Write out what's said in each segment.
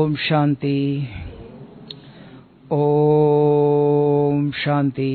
ओम शांति, ओम शांति।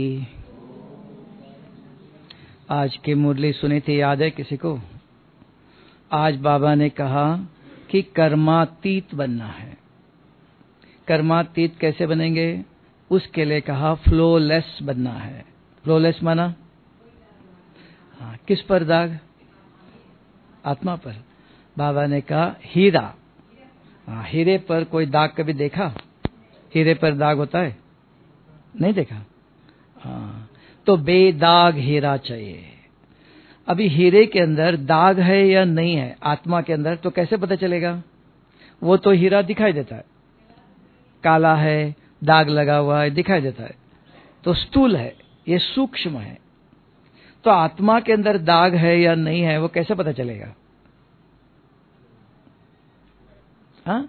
आज की मुरली सुनी थी, याद है किसी को? आज बाबा ने कहा कि कर्मातीत बनना है। कर्मातीत कैसे बनेंगे? उसके लिए कहा फ्लोलेस बनना है। फ्लोलेस माना हाँ, किस पर दाग? आत्मा पर। बाबा ने कहा हीरा, हाँ, हीरे पर कोई दाग कभी देखा? हीरे पर दाग होता है? नहीं देखा। हाँ, तो बेदाग हीरा चाहिए। अभी हीरे के अंदर दाग है या नहीं है आत्मा के अंदर, तो कैसे पता चलेगा? वो तो हीरा दिखाई देता है, काला है, दाग लगा हुआ है, दिखाई देता है, तो स्थूल है, ये सूक्ष्म है। तो आत्मा के अंदर दाग है या नहीं है वो कैसे पता चलेगा? हाँ,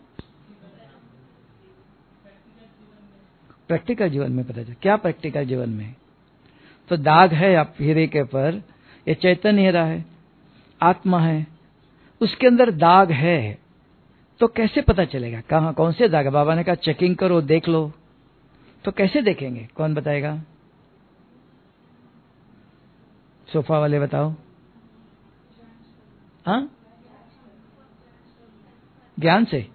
प्रैक्टिकल जीवन में पता चले। क्या प्रैक्टिकल जीवन में? तो दाग है आप हीरे के पर, ये चैतन्य हीरा है, आत्मा है, उसके अंदर दाग है, तो कैसे पता चलेगा? कहाँ कौन से दाग है? बाबा ने कहा चेकिंग करो, देख लो। तो कैसे देखेंगे? कौन बताएगा? सोफा वाले बताओ। हाँ, ज्ञान से।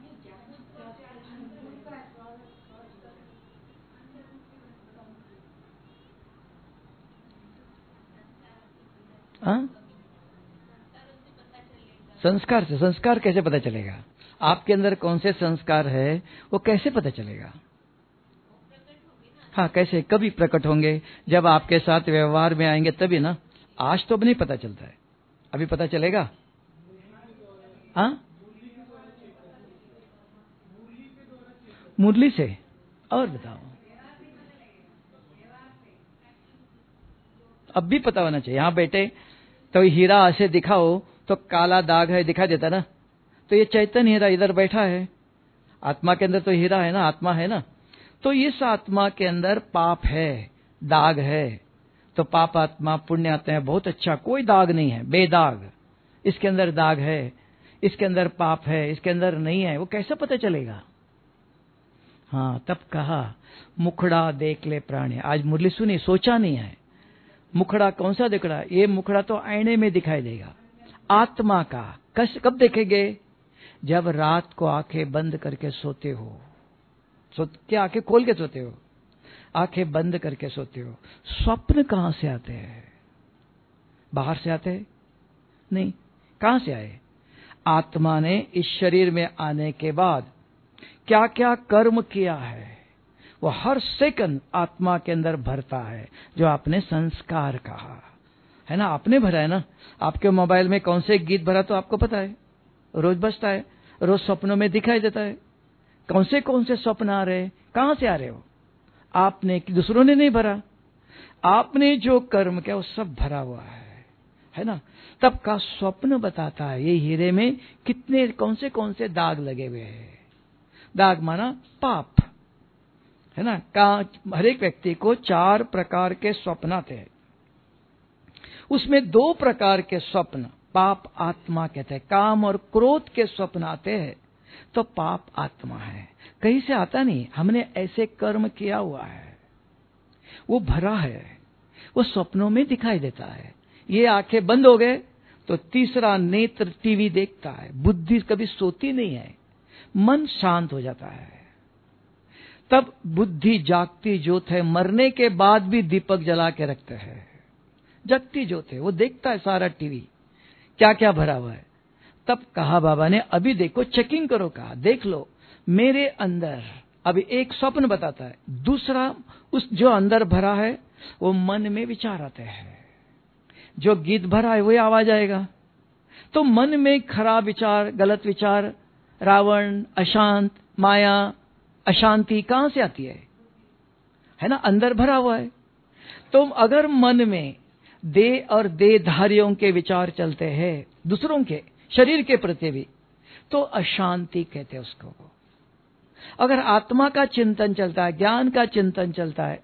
हाँ, संस्कार से। संस्कार कैसे पता चलेगा? आपके अंदर कौन से संस्कार है वो कैसे पता चलेगा? हाँ, कैसे? कभी प्रकट होंगे जब आपके साथ व्यवहार में आएंगे तभी ना। आज तो अब नहीं पता चलता है, अभी पता चलेगा। हाँ, मुरली से। और बताओ, अब भी पता होना चाहिए। यहाँ बैठे तो हीरा ऐसे दिखाओ तो काला दाग है, दिखाई देता ना, तो ये चैतन्य हीरा इधर बैठा है। आत्मा के अंदर तो हीरा है ना, आत्मा है ना। तो इस आत्मा के अंदर पाप है, दाग है। तो पाप आत्मा, पुण्य आत्मा है, बहुत अच्छा, कोई दाग नहीं है, बेदाग। इसके अंदर दाग है, इसके अंदर पाप है, इसके अंदर नहीं है, वो कैसे पता चलेगा? हाँ, तब कहा मुखड़ा देख ले प्राणी। आज मुरली सुनी, सोचा नहीं है। मुखड़ा कौन सा दिखड़ा? ये मुखड़ा तो आईने में दिखाई देगा आत्मा का। कब देखेंगे? जब रात को आंखें बंद करके सोते हो। क्या आंखें खोल के सोते हो? आंखें बंद करके सोते हो। स्वप्न कहां से आते हैं? बाहर से आते हैं? नहीं। कहां से आए? आत्मा ने इस शरीर में आने के बाद क्या क्या कर्म किया है वो हर सेकंड आत्मा के अंदर भरता है। जो आपने संस्कार कहा है ना, आपने भरा है ना। आपके मोबाइल में कौन से गीत भरा तो आपको पता है, रोज बजता है, रोज सपनों में दिखाई देता है। कौन से स्वप्न आ रहे हैं, कहां से आ रहे हो? आपने, दूसरों ने नहीं भरा। आपने जो कर्म किया वो सब भरा हुआ है ना। तब का स्वप्न बताता है ये हीरे में कितने कौन से दाग लगे हुए हैं। दाग माना पाप है ना। हर एक व्यक्ति को 4 प्रकार के स्वप्न आते हैं। उसमें 2 प्रकार के स्वप्न पाप आत्मा कहते हैं। काम और क्रोध के स्वप्न आते हैं तो पाप आत्मा है। कहीं से आता नहीं, हमने ऐसे कर्म किया हुआ है, वो भरा है, वो स्वप्नों में दिखाई देता है। ये आंखें बंद हो गए तो तीसरा नेत्र टीवी देखता है। बुद्धि कभी सोती नहीं है, मन शांत हो जाता है। तब बुद्धि जागती ज्योत है, मरने के बाद भी दीपक जला के रखते हैं। जगती ज्योत है, वो देखता है सारा टीवी, क्या क्या भरा हुआ है। तब कहा बाबा ने अभी देखो, चेकिंग करो, कहा देख लो मेरे अंदर। अभी एक स्वप्न बताता है, दूसरा उस जो अंदर भरा है वो मन में विचार आते हैं। जो गीत भरा है वही आवाज आएगा। तो मन में खराब विचार, गलत विचार, रावण, अशांत, माया, अशांति कहां से आती है ना, अंदर भरा हुआ है। तो अगर मन में देह और देहधारियों के विचार चलते हैं, दूसरों के शरीर के प्रति भी, तो अशांति कहते हैं उसको। अगर आत्मा का चिंतन चलता है, ज्ञान का चिंतन चलता है,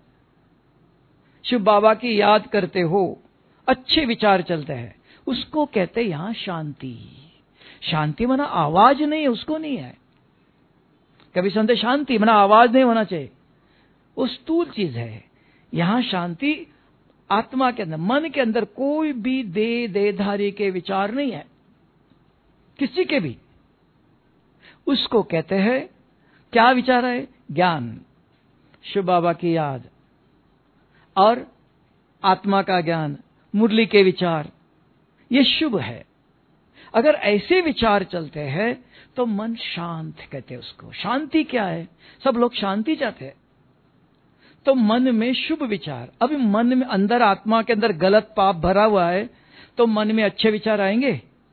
शिव बाबा की याद करते हो, अच्छे विचार चलते हैं, उसको कहते हैं यहां शांति। शांति माना आवाज नहीं है, उसको नहीं है। कभी सुनते शांति माना आवाज नहीं होना चाहिए, वो स्थूल चीज है। यहां शांति आत्मा के अंदर, मन के अंदर कोई भी देहधारी के विचार नहीं है, किसी के भी। उसको कहते हैं क्या विचार है? ज्ञान, शिव बाबा की याद और आत्मा का ज्ञान, मुरली के विचार, ये शुभ है। अगर ऐसे विचार चलते हैं तो मन शांत कहते हैं उसको। शांति क्या है? सब लोग शांति चाहते हैं, तो मन में शुभ विचार। अभी मन में अंदर, आत्मा के अंदर गलत पाप भरा हुआ है, तो मन में अच्छे विचार आएंगे?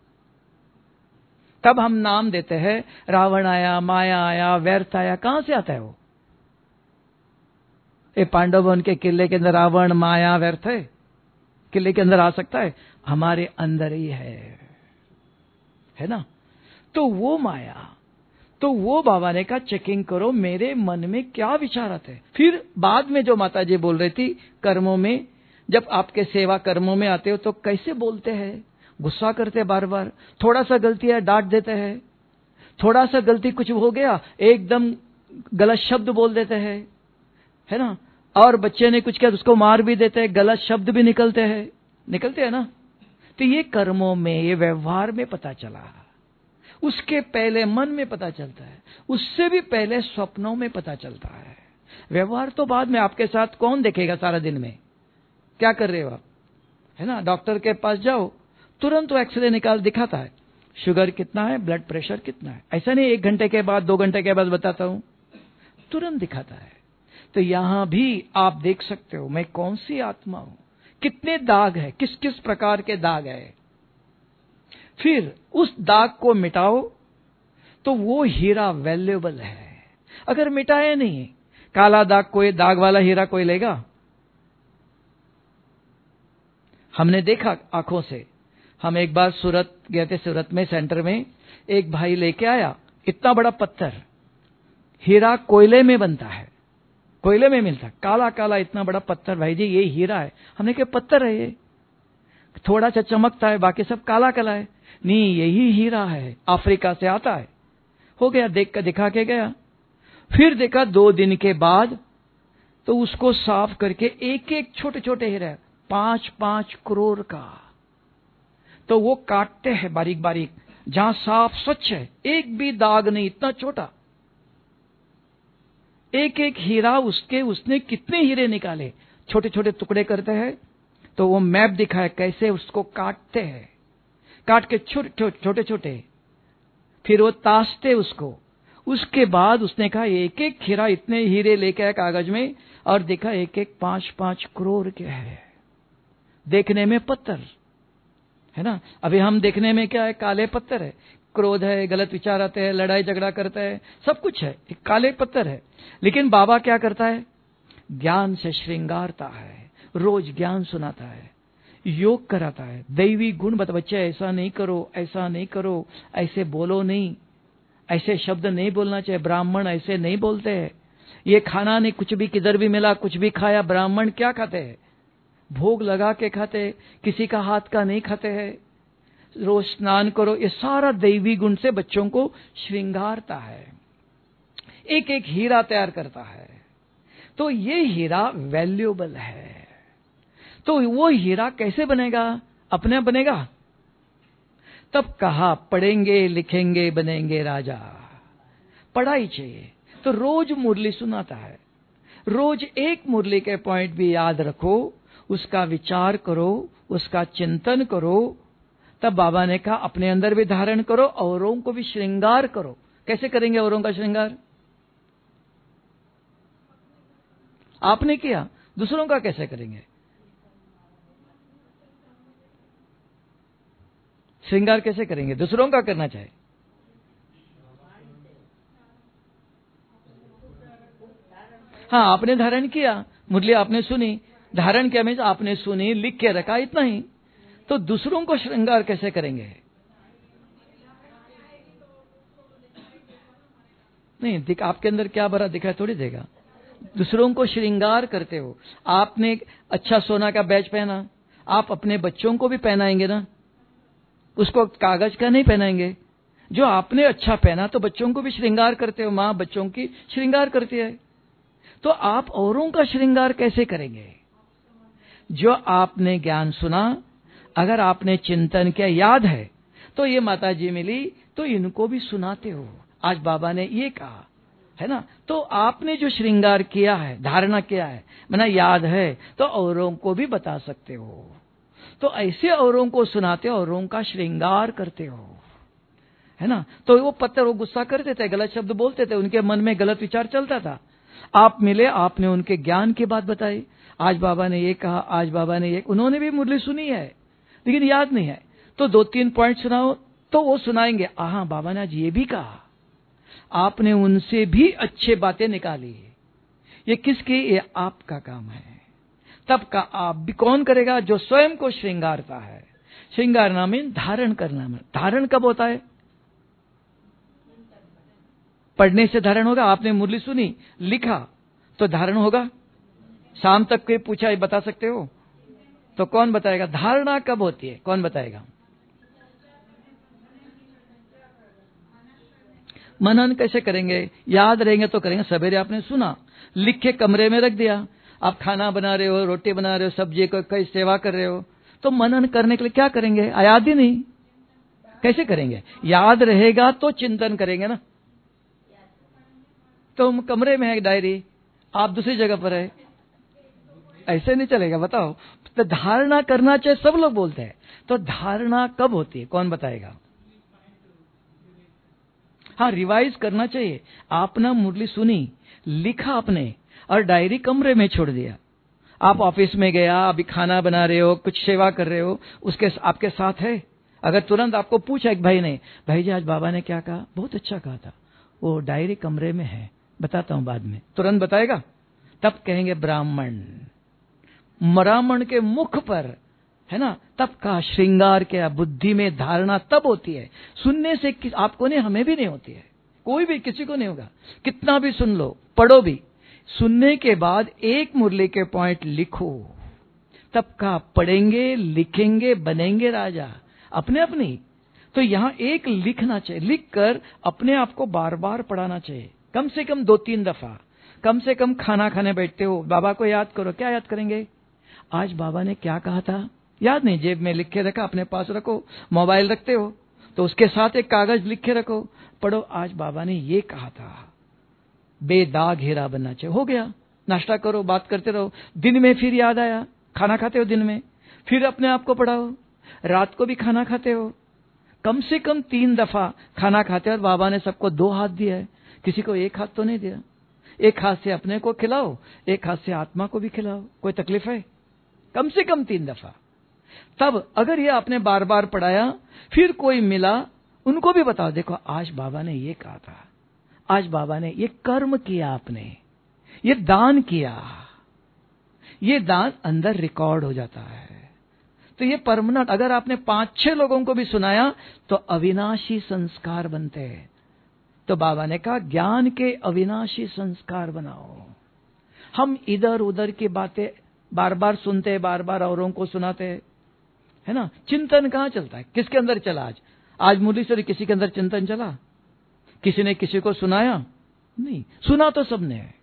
तब हम नाम देते हैं रावण आया, माया आया, व्यर्थ आया। कहां से आता है वो? ये पांडव वन के किले के अंदर रावण, माया, व्यर्थ है? किले के अंदर आ सकता है? हमारे अंदर ही है ना? तो वो माया, तो वो बाबा ने कहा चेकिंग करो मेरे मन में क्या विचार आते हैं। फिर बाद में जो माता जी बोल रही थी, कर्मों में, जब आपके सेवा कर्मों में आते हो तो कैसे बोलते हैं? गुस्सा करते हैं बार बार, थोड़ा सा गलती है डांट देते हैं, थोड़ा सा गलती कुछ हो गया एकदम गलत शब्द बोल देते हैं, है ना? और बच्चे ने कुछ किया तो उसको मार भी देते हैं, गलत शब्द भी निकलते हैं ना? तो ये कर्मों में, ये व्यवहार में पता चला। उसके पहले मन में पता चलता है, उससे भी पहले स्वप्नों में पता चलता है। व्यवहार तो बाद में। आपके साथ कौन देखेगा सारा दिन में क्या कर रहे हो आप, है ना? डॉक्टर के पास जाओ, तुरंत वो एक्सरे निकाल दिखाता है, शुगर कितना है, ब्लड प्रेशर कितना है। ऐसा नहीं 1 घंटे के बाद, 2 घंटे के बाद बताता हूं, तुरंत दिखाता है। तो यहां भी आप देख सकते हो मैं कौन सी आत्मा हूं, कितने दाग है, किस किस प्रकार के दाग है। फिर उस दाग को मिटाओ तो वो हीरा वैल्यूएबल है। अगर मिटाए नहीं, काला दाग, कोई दाग वाला हीरा कोई लेगा? हमने देखा आंखों से। हम एक बार सूरत गए थे, सूरत में सेंटर में एक भाई लेके आया इतना बड़ा पत्थर। हीरा कोयले में बनता है, कोयले में मिलता, काला काला इतना बड़ा पत्थर। भाई जी ये हीरा है। हमने कहा पत्थर है, ये थोड़ा सा चमकता है, बाकी सब काला काला है। नहीं, यही हीरा है, अफ्रीका से आता है। हो गया, देख कर दिखा के गया। फिर देखा 2 दिन के बाद तो उसको साफ करके एक एक छोटे छोटे हीरा, 5-5 करोड़ का। तो वो काटते हैं बारीक बारीक, जहां साफ स्वच्छ है, एक भी दाग नहीं, इतना छोटा एक एक हीरा। उसने कितने हीरे निकाले, छोटे छोटे टुकड़े करते हैं। तो वो मैप दिखाए कैसे उसको काटते हैं, काट के छोटे छोटे, फिर वो ताशते उसको। उसके बाद उसने कहा एक एक हीरा, इतने हीरे लेके आए कागज में, और देखा एक एक 5-5 करोड़ के है। देखने में पत्थर है ना, अभी हम देखने में क्या है, काले पत्थर है। क्रोध है, गलत विचार आते हैं, लड़ाई झगड़ा करता है, सब कुछ है, एक काले पत्थर है। लेकिन बाबा क्या करता है? ज्ञान से श्रृंगारता है, रोज ज्ञान सुनाता है, योग कराता है, दैवी गुण बता, बच्चे ऐसा नहीं करो, ऐसा नहीं करो, ऐसे बोलो नहीं, ऐसे शब्द नहीं बोलना चाहिए, ब्राह्मण ऐसे नहीं बोलते हैं, ये खाना नहीं, कुछ भी किधर भी मिला कुछ भी खाया। ब्राह्मण क्या खाते हैं? भोग लगा के खाते, किसी का हाथ का नहीं खाते हैं, रोज स्नान करो। ये सारा दैवी गुण से बच्चों को श्रृंगारता है, एक एक हीरा तैयार करता है। तो ये हीरा वैल्यूएबल है। तो वो हीरा कैसे बनेगा? अपने बनेगा? तब कहा पढ़ेंगे लिखेंगे बनेंगे राजा। पढ़ाई चाहिए, तो रोज मुरली सुनाता है, रोज एक मुरली के पॉइंट भी याद रखो, उसका विचार करो, उसका चिंतन करो। तब बाबा ने कहा अपने अंदर भी धारण करो, औरों को भी श्रृंगार करो। कैसे करेंगे औरों का श्रृंगार? आपने किया, दूसरों का कैसे करेंगे? श्रृंगार कैसे करेंगे? दूसरों का करना चाहिए। हाँ, आपने धारण किया, मुरली आपने सुनी, धारण किया मीन्स आपने सुनी, लिख के रखा, इतना ही। तो दूसरों को श्रृंगार कैसे करेंगे? नहीं, आपके अंदर क्या भरा दिखाई थोड़ी देगा। दूसरों को श्रृंगार करते हो। आपने अच्छा सोना का बैच पहना, आप अपने बच्चों को भी पहनाएंगे ना, उसको कागज का नहीं पहनाएंगे। जो आपने अच्छा पहना तो बच्चों को भी श्रृंगार करते हो, माँ बच्चों की श्रृंगार करती है, तो आप औरों का श्रृंगार कैसे करेंगे? जो आपने ज्ञान सुना, अगर आपने चिंतन किया, याद है, तो ये माता जी मिली तो इनको भी सुनाते हो, आज बाबा ने ये कहा, है ना? तो आपने जो श्रृंगार किया है, धारणा किया है, माना याद है, तो औरों को भी बता सकते हो। तो ऐसे औरों को सुनाते हो, औरों का श्रृंगार करते हो, है ना? तो वो पत्थर, वो गुस्सा करते थे, गलत शब्द बोलते थे, उनके मन में गलत विचार चलता था। आप मिले, आपने उनके ज्ञान की बात बताई, आज बाबा ने ये कहा, आज बाबा ने ये, उन्होंने भी मुरली सुनी है लेकिन याद नहीं है, तो 2-3 पॉइंट सुनाओ, तो वो सुनाएंगे, हाँ बाबा ने आज ये भी कहा। आपने उनसे भी अच्छे बातें निकाली। ये किसकी? ये आपका काम है। तब का आप भी कौन करेगा? जो स्वयं को श्रृंगारता है। श्रृंगारना में धारण करना में, धारण कब होता है? पढ़ने से धारण होगा। आपने मुरली सुनी, लिखा, तो धारण होगा। शाम तक कोई पूछा, ये बता सकते हो? तो कौन बताएगा धारणा कब होती है? कौन बताएगा? मनन कैसे करेंगे? याद रहेंगे तो करेंगे। सवेरे आपने सुना, लिख के कमरे में रख दिया, आप खाना बना रहे हो, रोटी बना रहे हो, सब्जी को कई सेवा कर रहे हो, तो मनन करने के लिए क्या करेंगे? याद ही नहीं, कैसे करेंगे? याद रहेगा तो चिंतन करेंगे ना। तो कमरे में है डायरी, आप दूसरी जगह पर है, ऐसे नहीं चलेगा, बताओ। तो धारणा करना चाहिए, सब लोग बोलते हैं। तो धारणा कब होती है? कौन बताएगा? हाँ, रिवाइज करना चाहिए। आपने मुरली सुनी, लिखा आपने, और डायरी कमरे में छोड़ दिया। आप ऑफिस में गया, अभी खाना बना रहे हो, कुछ सेवा कर रहे हो, उसके आपके साथ है। अगर तुरंत आपको पूछा एक भाई ने, भाई जी आज बाबा ने क्या कहा? बहुत अच्छा कहा था। वो डायरी कमरे में है, बताता हूं बाद में। तुरंत बताएगा? तब कहेंगे ब्राह्मण। ब्राह्मण के मुख पर, है ना, तब का श्रृंगार क्या, बुद्धि में धारणा तब होती है। सुनने से आपको नहीं, हमें भी नहीं होती है, कोई भी किसी को नहीं होगा। कितना भी सुन लो, पढ़ो भी, सुनने के बाद एक मुरली के पॉइंट लिखो, तब का पढ़ेंगे, लिखेंगे, बनेंगे राजा अपने अपनी। तो यहां एक लिखना चाहिए, लिखकर अपने आप को बार बार पढ़ाना चाहिए, कम से कम 2-3 दफा। कम से कम खाना खाने बैठते हो, बाबा को याद करो। क्या याद करेंगे? आज बाबा ने क्या कहा था, याद नहीं, जेब में लिख के रखा, अपने पास रखो। मोबाइल रखते हो तो उसके साथ एक कागज लिख के रखो, पढ़ो, आज बाबा ने ये कहा था। बेदाग हीरा बनना चाहिए। हो गया, नाश्ता करो, बात करते रहो। दिन में फिर याद आया, खाना खाते हो दिन में, फिर अपने आप को पढ़ाओ। रात को भी खाना खाते हो, कम से कम 3 दफा खाना खाते हो। और बाबा ने सबको 2 हाथ दिया है, किसी को 1 हाथ तो नहीं दिया। 1 हाथ से अपने को खिलाओ, 1 हाथ से आत्मा को भी खिलाओ। कोई तकलीफ है? कम से कम 3 दफा। तब अगर ये आपने बार बार पढ़ाया, फिर कोई मिला, उनको भी बताओ, देखो आज बाबा ने ये कहा था, आज बाबा ने ये कर्म किया, आपने ये दान किया। ये दान अंदर रिकॉर्ड हो जाता है। तो ये परमानेंट। अगर आपने 5-6 लोगों को भी सुनाया तो अविनाशी संस्कार बनते हैं। तो बाबा ने कहा ज्ञान के अविनाशी संस्कार बनाओ। हम इधर उधर की बातें बार बार सुनते हैं, बार बार औरों को सुनाते हैं, है ना। चिंतन कहां चलता है? किसके अंदर चला? आज मुरली से किसी के अंदर चिंतन चला? किसी ने किसी को सुनाया? नहीं, सुना तो सबने है।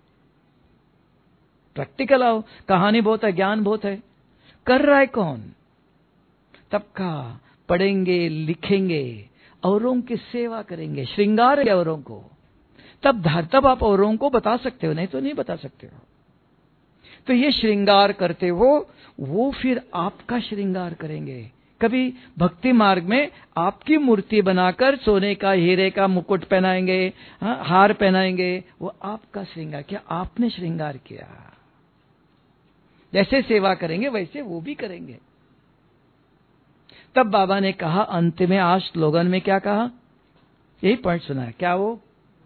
प्रैक्टिकल आओ, कहानी बहुत है, ज्ञान बहुत है, कर रहा है कौन? तब का पढ़ेंगे, लिखेंगे, औरों की सेवा करेंगे, श्रृंगार है औरों को, तब आप औरों को बता सकते हो, नहीं तो नहीं बता सकते हो। तो ये श्रृंगार करते हो, वो फिर आपका श्रृंगार करेंगे। कभी भक्ति मार्ग में आपकी मूर्ति बनाकर सोने का, हीरे का मुकुट पहनाएंगे, हार पहनाएंगे, वो आपका श्रृंगार किया, आपने श्रृंगार किया। जैसे सेवा करेंगे वैसे वो भी करेंगे। तब बाबा ने कहा अंत में, आज स्लोगन में क्या कहा, यही पॉइंट सुना है क्या? वो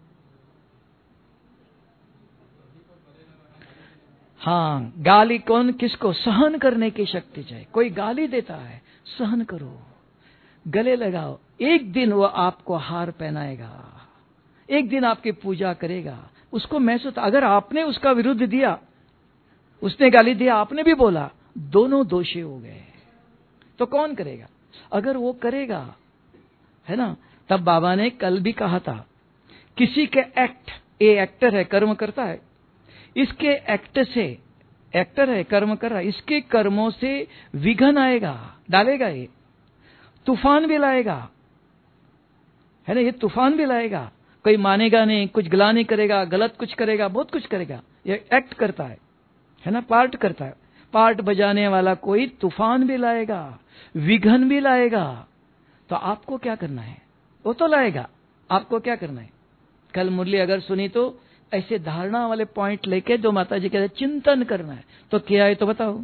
हाँ, गाली कौन किसको? सहन करने की शक्ति चाहिए। कोई गाली देता है, सहन करो, गले लगाओ। एक दिन वो आपको हार पहनाएगा, एक दिन आपकी पूजा करेगा, उसको महसूस। अगर आपने उसका विरुद्ध दिया, उसने गाली दिया, आपने भी बोला, दोनों दोषी हो गए। तो कौन करेगा? अगर वो करेगा, है ना, तब बाबा ने कल भी कहा था, किसी के एक्ट, ये एक्टर है, कर्म करता है, इसके एक्ट से, एक्टर है, कर्म कर रहा है, इसके कर्मों से विघन आएगा, डालेगा, ये तूफान भी लाएगा, है ना, ये तूफान भी लाएगा। कोई मानेगा नहीं, कुछ गिला नहीं करेगा, गलत कुछ करेगा, बहुत कुछ करेगा। ये एक्ट करता है ना, पार्ट करता है। पार्ट बजाने वाला कोई तूफान भी लाएगा, विघन भी लाएगा। तो आपको क्या करना है? वो तो लाएगा, आपको क्या करना है? कल मुरली अगर सुनी तो ऐसे धारणा वाले पॉइंट लेके जो माता जी कहते चिंतन करना है। तो क्या है तो बताओ।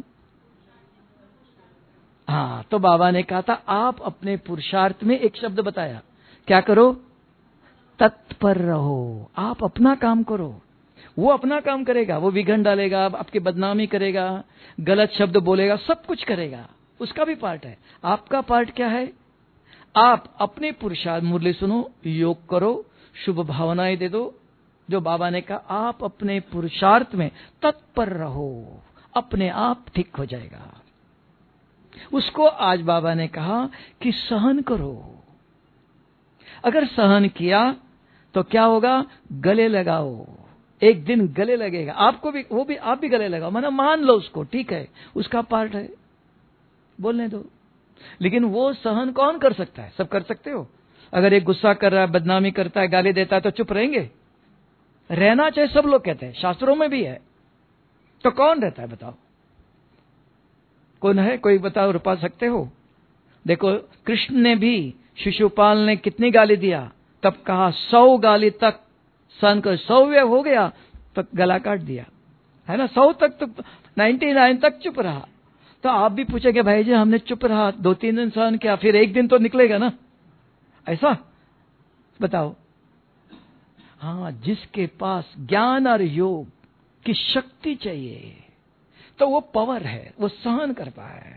हाँ, तो बाबा ने कहा था आप अपने पुरुषार्थ में एक शब्द बताया, क्या करो? तत्पर रहो। आप अपना काम करो, वो अपना काम करेगा। वो विघन डालेगा, आपकी बदनामी करेगा, गलत शब्द बोलेगा, सब कुछ करेगा, उसका भी पार्ट है। आपका पार्ट क्या है? आप अपने पुरुषार्थ, मुरली सुनो, योग करो, शुभ भावनाएं दे दो। जो बाबा ने कहा आप अपने पुरुषार्थ में तत्पर रहो, अपने आप ठीक हो जाएगा। उसको आज बाबा ने कहा कि सहन करो। अगर सहन किया तो क्या होगा? गले लगाओ, एक दिन गले लगेगा आपको भी, वो भी, आप भी गले लगाओ, माना मान लो उसको, ठीक है, उसका पार्ट है, बोलने दो। लेकिन वो सहन कौन कर सकता है? सब कर सकते हो? अगर एक गुस्सा कर रहा है, बदनामी करता है, गाली देता है, तो चुप रहेंगे? रहना चाहिए, सब लोग कहते हैं, शास्त्रों में भी है। तो कौन रहता है बताओ? कौन है? कोई बताओ, रुपा सकते हो? देखो, कृष्ण ने भी, शिशुपाल ने कितनी गाली दिया, तब कहा 100 गाली तक सहन कर, 100वें हो गया तो गला काट दिया, है ना। 100 तक तो 99 तक चुप रहा। तो आप भी पूछेंगे भाई जी हमने चुप रहा, 2-3 दिन सहन किया, फिर एक दिन तो निकलेगा ना, ऐसा बताओ। हाँ, जिसके पास ज्ञान और योग की शक्ति चाहिए तो वो पावर है, वो सहन करता है।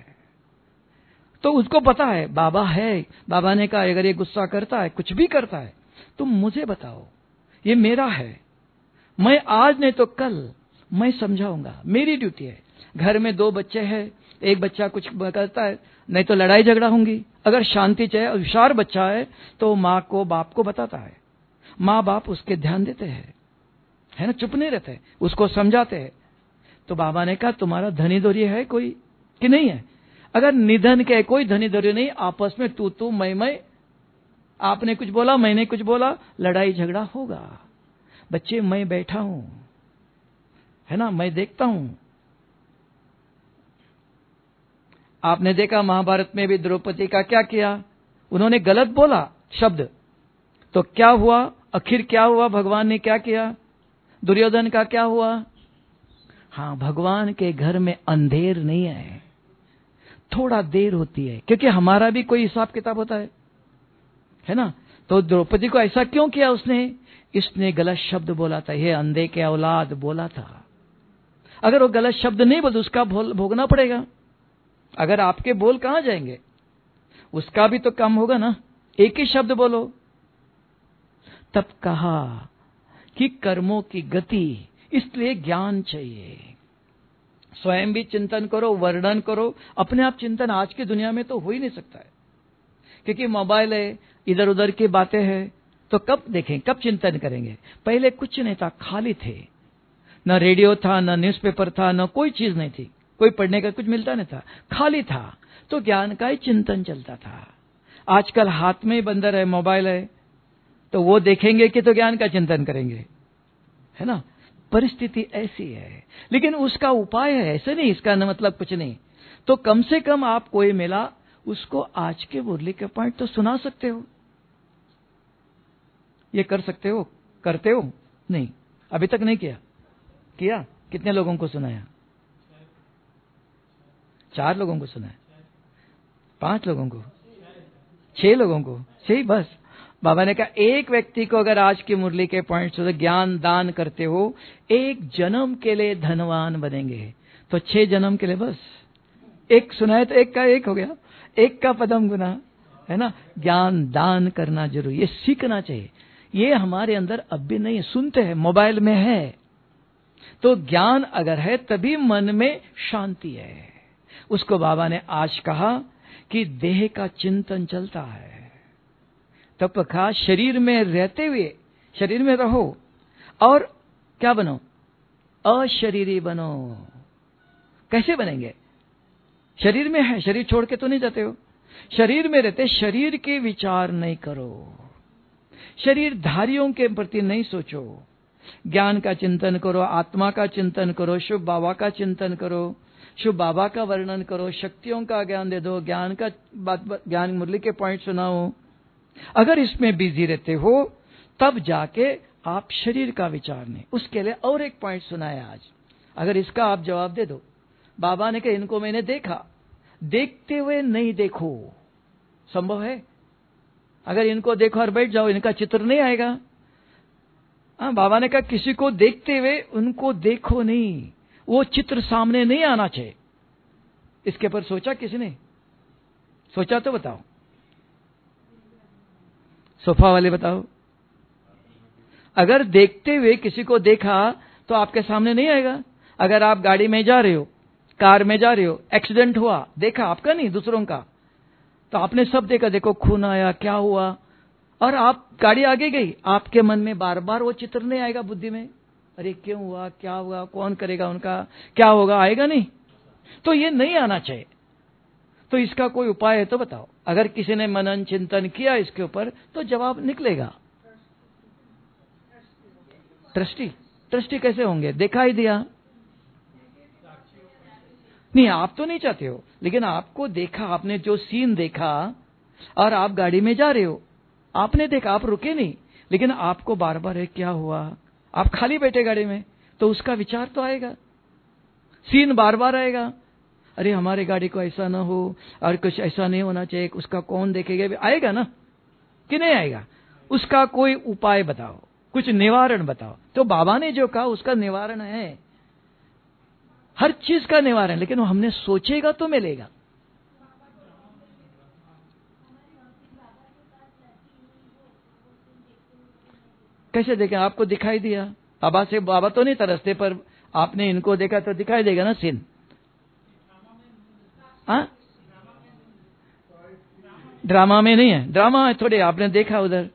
तो उसको पता है बाबा है, बाबा ने कहा अगर ये गुस्सा करता है, कुछ भी करता है, तुम मुझे बताओ, ये मेरा है, मैं आज नहीं तो कल मैं समझाऊंगा, मेरी ड्यूटी है। घर में 2 बच्चे हैं, एक बच्चा कुछ करता है, नहीं तो लड़ाई झगड़ा होंगी। अगर शांति चाहिए, होशियार बच्चा है तो माँ को, बाप को बताता है, माँ बाप उसके ध्यान देते हैं, है ना, चुप नहीं रहते, उसको समझाते हैं। तो बाबा ने कहा तुम्हारा धनी धोरी है कोई कि नहीं है? अगर निधन के कोई धनी धोरी नहीं, आपस में तू मैं, आपने कुछ बोला, मैंने कुछ बोला, लड़ाई झगड़ा होगा। बच्चे, मैं बैठा हूं, है ना, मैं देखता हूं। आपने देखा महाभारत में भी द्रौपदी का क्या किया, उन्होंने गलत बोला शब्द, तो क्या हुआ? आखिर क्या हुआ? भगवान ने क्या किया? दुर्योधन का क्या हुआ? हाँ, भगवान के घर में अंधेर नहीं है, थोड़ा देर होती है, क्योंकि हमारा भी कोई हिसाब किताब होता है ना। तो द्रौपदी को ऐसा क्यों किया उसने? इसने गलत शब्द बोला था, ये अंधे के औलाद बोला था। अगर वो गलत शब्द नहीं बोले, उसका भोगना पड़ेगा। अगर आपके बोल कहां जाएंगे, उसका भी तो कम होगा ना। एक ही शब्द बोलो। तब कहा कि कर्मों की गति, इसलिए ज्ञान चाहिए। स्वयं भी चिंतन करो, वर्णन करो। अपने आप चिंतन आज की दुनिया में तो हो ही नहीं सकता है, क्योंकि मोबाइल है, इधर उधर की बातें हैं, तो कब देखें, कब चिंतन करेंगे? पहले कुछ नहीं था, खाली थे, न रेडियो था, न न्यूज़पेपर था, न कोई चीज नहीं थी, कोई पढ़ने का कुछ मिलता नहीं था, खाली था, तो ज्ञान का ही चिंतन चलता था। आजकल हाथ में ही बंदर है, मोबाइल है, तो वो देखेंगे कि तो ज्ञान का चिंतन करेंगे, है ना। परिस्थिति ऐसी है, लेकिन उसका उपाय है, ऐसे नहीं, इसका मतलब कुछ नहीं। तो कम से कम आप कोई मिला, उसको आज के मुरली के पॉइंट तो सुना सकते हो। ये कर सकते हो? करते हो? नहीं, अभी तक नहीं किया। किया? कितने लोगों को सुनाया? 4 लोगों को सुनाया? 5 लोगों को? 6 लोगों को? 6 बस। बाबा ने कहा एक व्यक्ति को अगर आज की मुरली के पॉइंट से ज्ञान दान करते हो, 1 जन्म के लिए धनवान बनेंगे। तो 6 जन्म के लिए बस एक सुनाए तो 1 का 1 हो गया, 1 का पदम गुना, है ना। ज्ञान दान करना जरूरी, ये सीखना चाहिए। ये हमारे अंदर अब भी नहीं है, सुनते हैं, मोबाइल में है, तो ज्ञान अगर है तभी मन में शांति है। उसको बाबा ने आज कहा कि देह का चिंतन चलता है, तप का शरीर में रहते हुए, शरीर में रहो और क्या बनो? अशरीरी बनो। कैसे बनेंगे? शरीर में है, शरीर छोड़ के तो नहीं जाते हो। शरीर में रहते शरीर के विचार नहीं करो, शरीर धारियों के प्रति नहीं सोचो। ज्ञान का चिंतन करो, आत्मा का चिंतन करो, शुभ बाबा का चिंतन करो, शुभ बाबा का वर्णन करो, शक्तियों का ज्ञान दे दो, ज्ञान मुरली के पॉइंट सुनाओ। अगर इसमें बिजी रहते हो तब जाके आप शरीर का विचार नहीं। उसके लिए और एक पॉइंट सुनाया आज, अगर इसका आप जवाब दे दो। बाबा ने कहा इनको मैंने देखा, देखते हुए नहीं देखो। संभव है? अगर इनको देखो और बैठ जाओ, इनका चित्र नहीं आएगा। बाबा ने कहा किसी को देखते हुए उनको देखो नहीं, वो चित्र सामने नहीं आना चाहिए। इसके पर सोचा किसी ने? सोचा तो बताओ, सोफा वाले बताओ। अगर देखते हुए किसी को देखा तो आपके सामने नहीं आएगा। अगर आप गाड़ी में जा रहे हो, कार में जा रहे हो, एक्सीडेंट हुआ, देखा, आपका नहीं दूसरों का, तो आपने सब देखा, देखो खून आया, क्या हुआ, और आप गाड़ी आगे गई, आपके मन में बार बार वो चित्र नहीं आएगा बुद्धि में, अरे क्यों हुआ, क्या हुआ, कौन करेगा उनका, क्या होगा, आएगा नहीं। तो ये नहीं आना चाहिए। तो इसका कोई उपाय है तो बताओ। अगर किसी ने मनन चिंतन किया इसके ऊपर तो जवाब निकलेगा। ट्रस्टी कैसे होंगे? दिखाई दिया नहीं, आप तो नहीं चाहते हो, लेकिन आपको देखा, आपने जो सीन देखा, और आप गाड़ी में जा रहे हो, आपने देखा, आप रुके नहीं, लेकिन आपको बार बार है क्या हुआ, आप खाली बैठे गाड़ी में, तो उसका विचार तो आएगा, सीन बार बार आएगा, अरे हमारे गाड़ी को ऐसा ना हो और कुछ ऐसा नहीं होना चाहिए, उसका कौन देखेगा, आएगा ना कि नहीं आएगा? उसका कोई उपाय बताओ, कुछ निवारण बताओ। तो बाबा ने जो कहा उसका निवारण है, हर चीज का निवारण, लेकिन वो हमने सोचेगा तो मिलेगा। कैसे देखें? आपको दिखाई दिया, बाबा से, बाबा तो नहीं था रास्ते पर, आपने इनको देखा तो दिखाई देगा ना सीन। हाँ, ड्रामा में नहीं है, ड्रामा है थोड़े, आपने देखा उधर,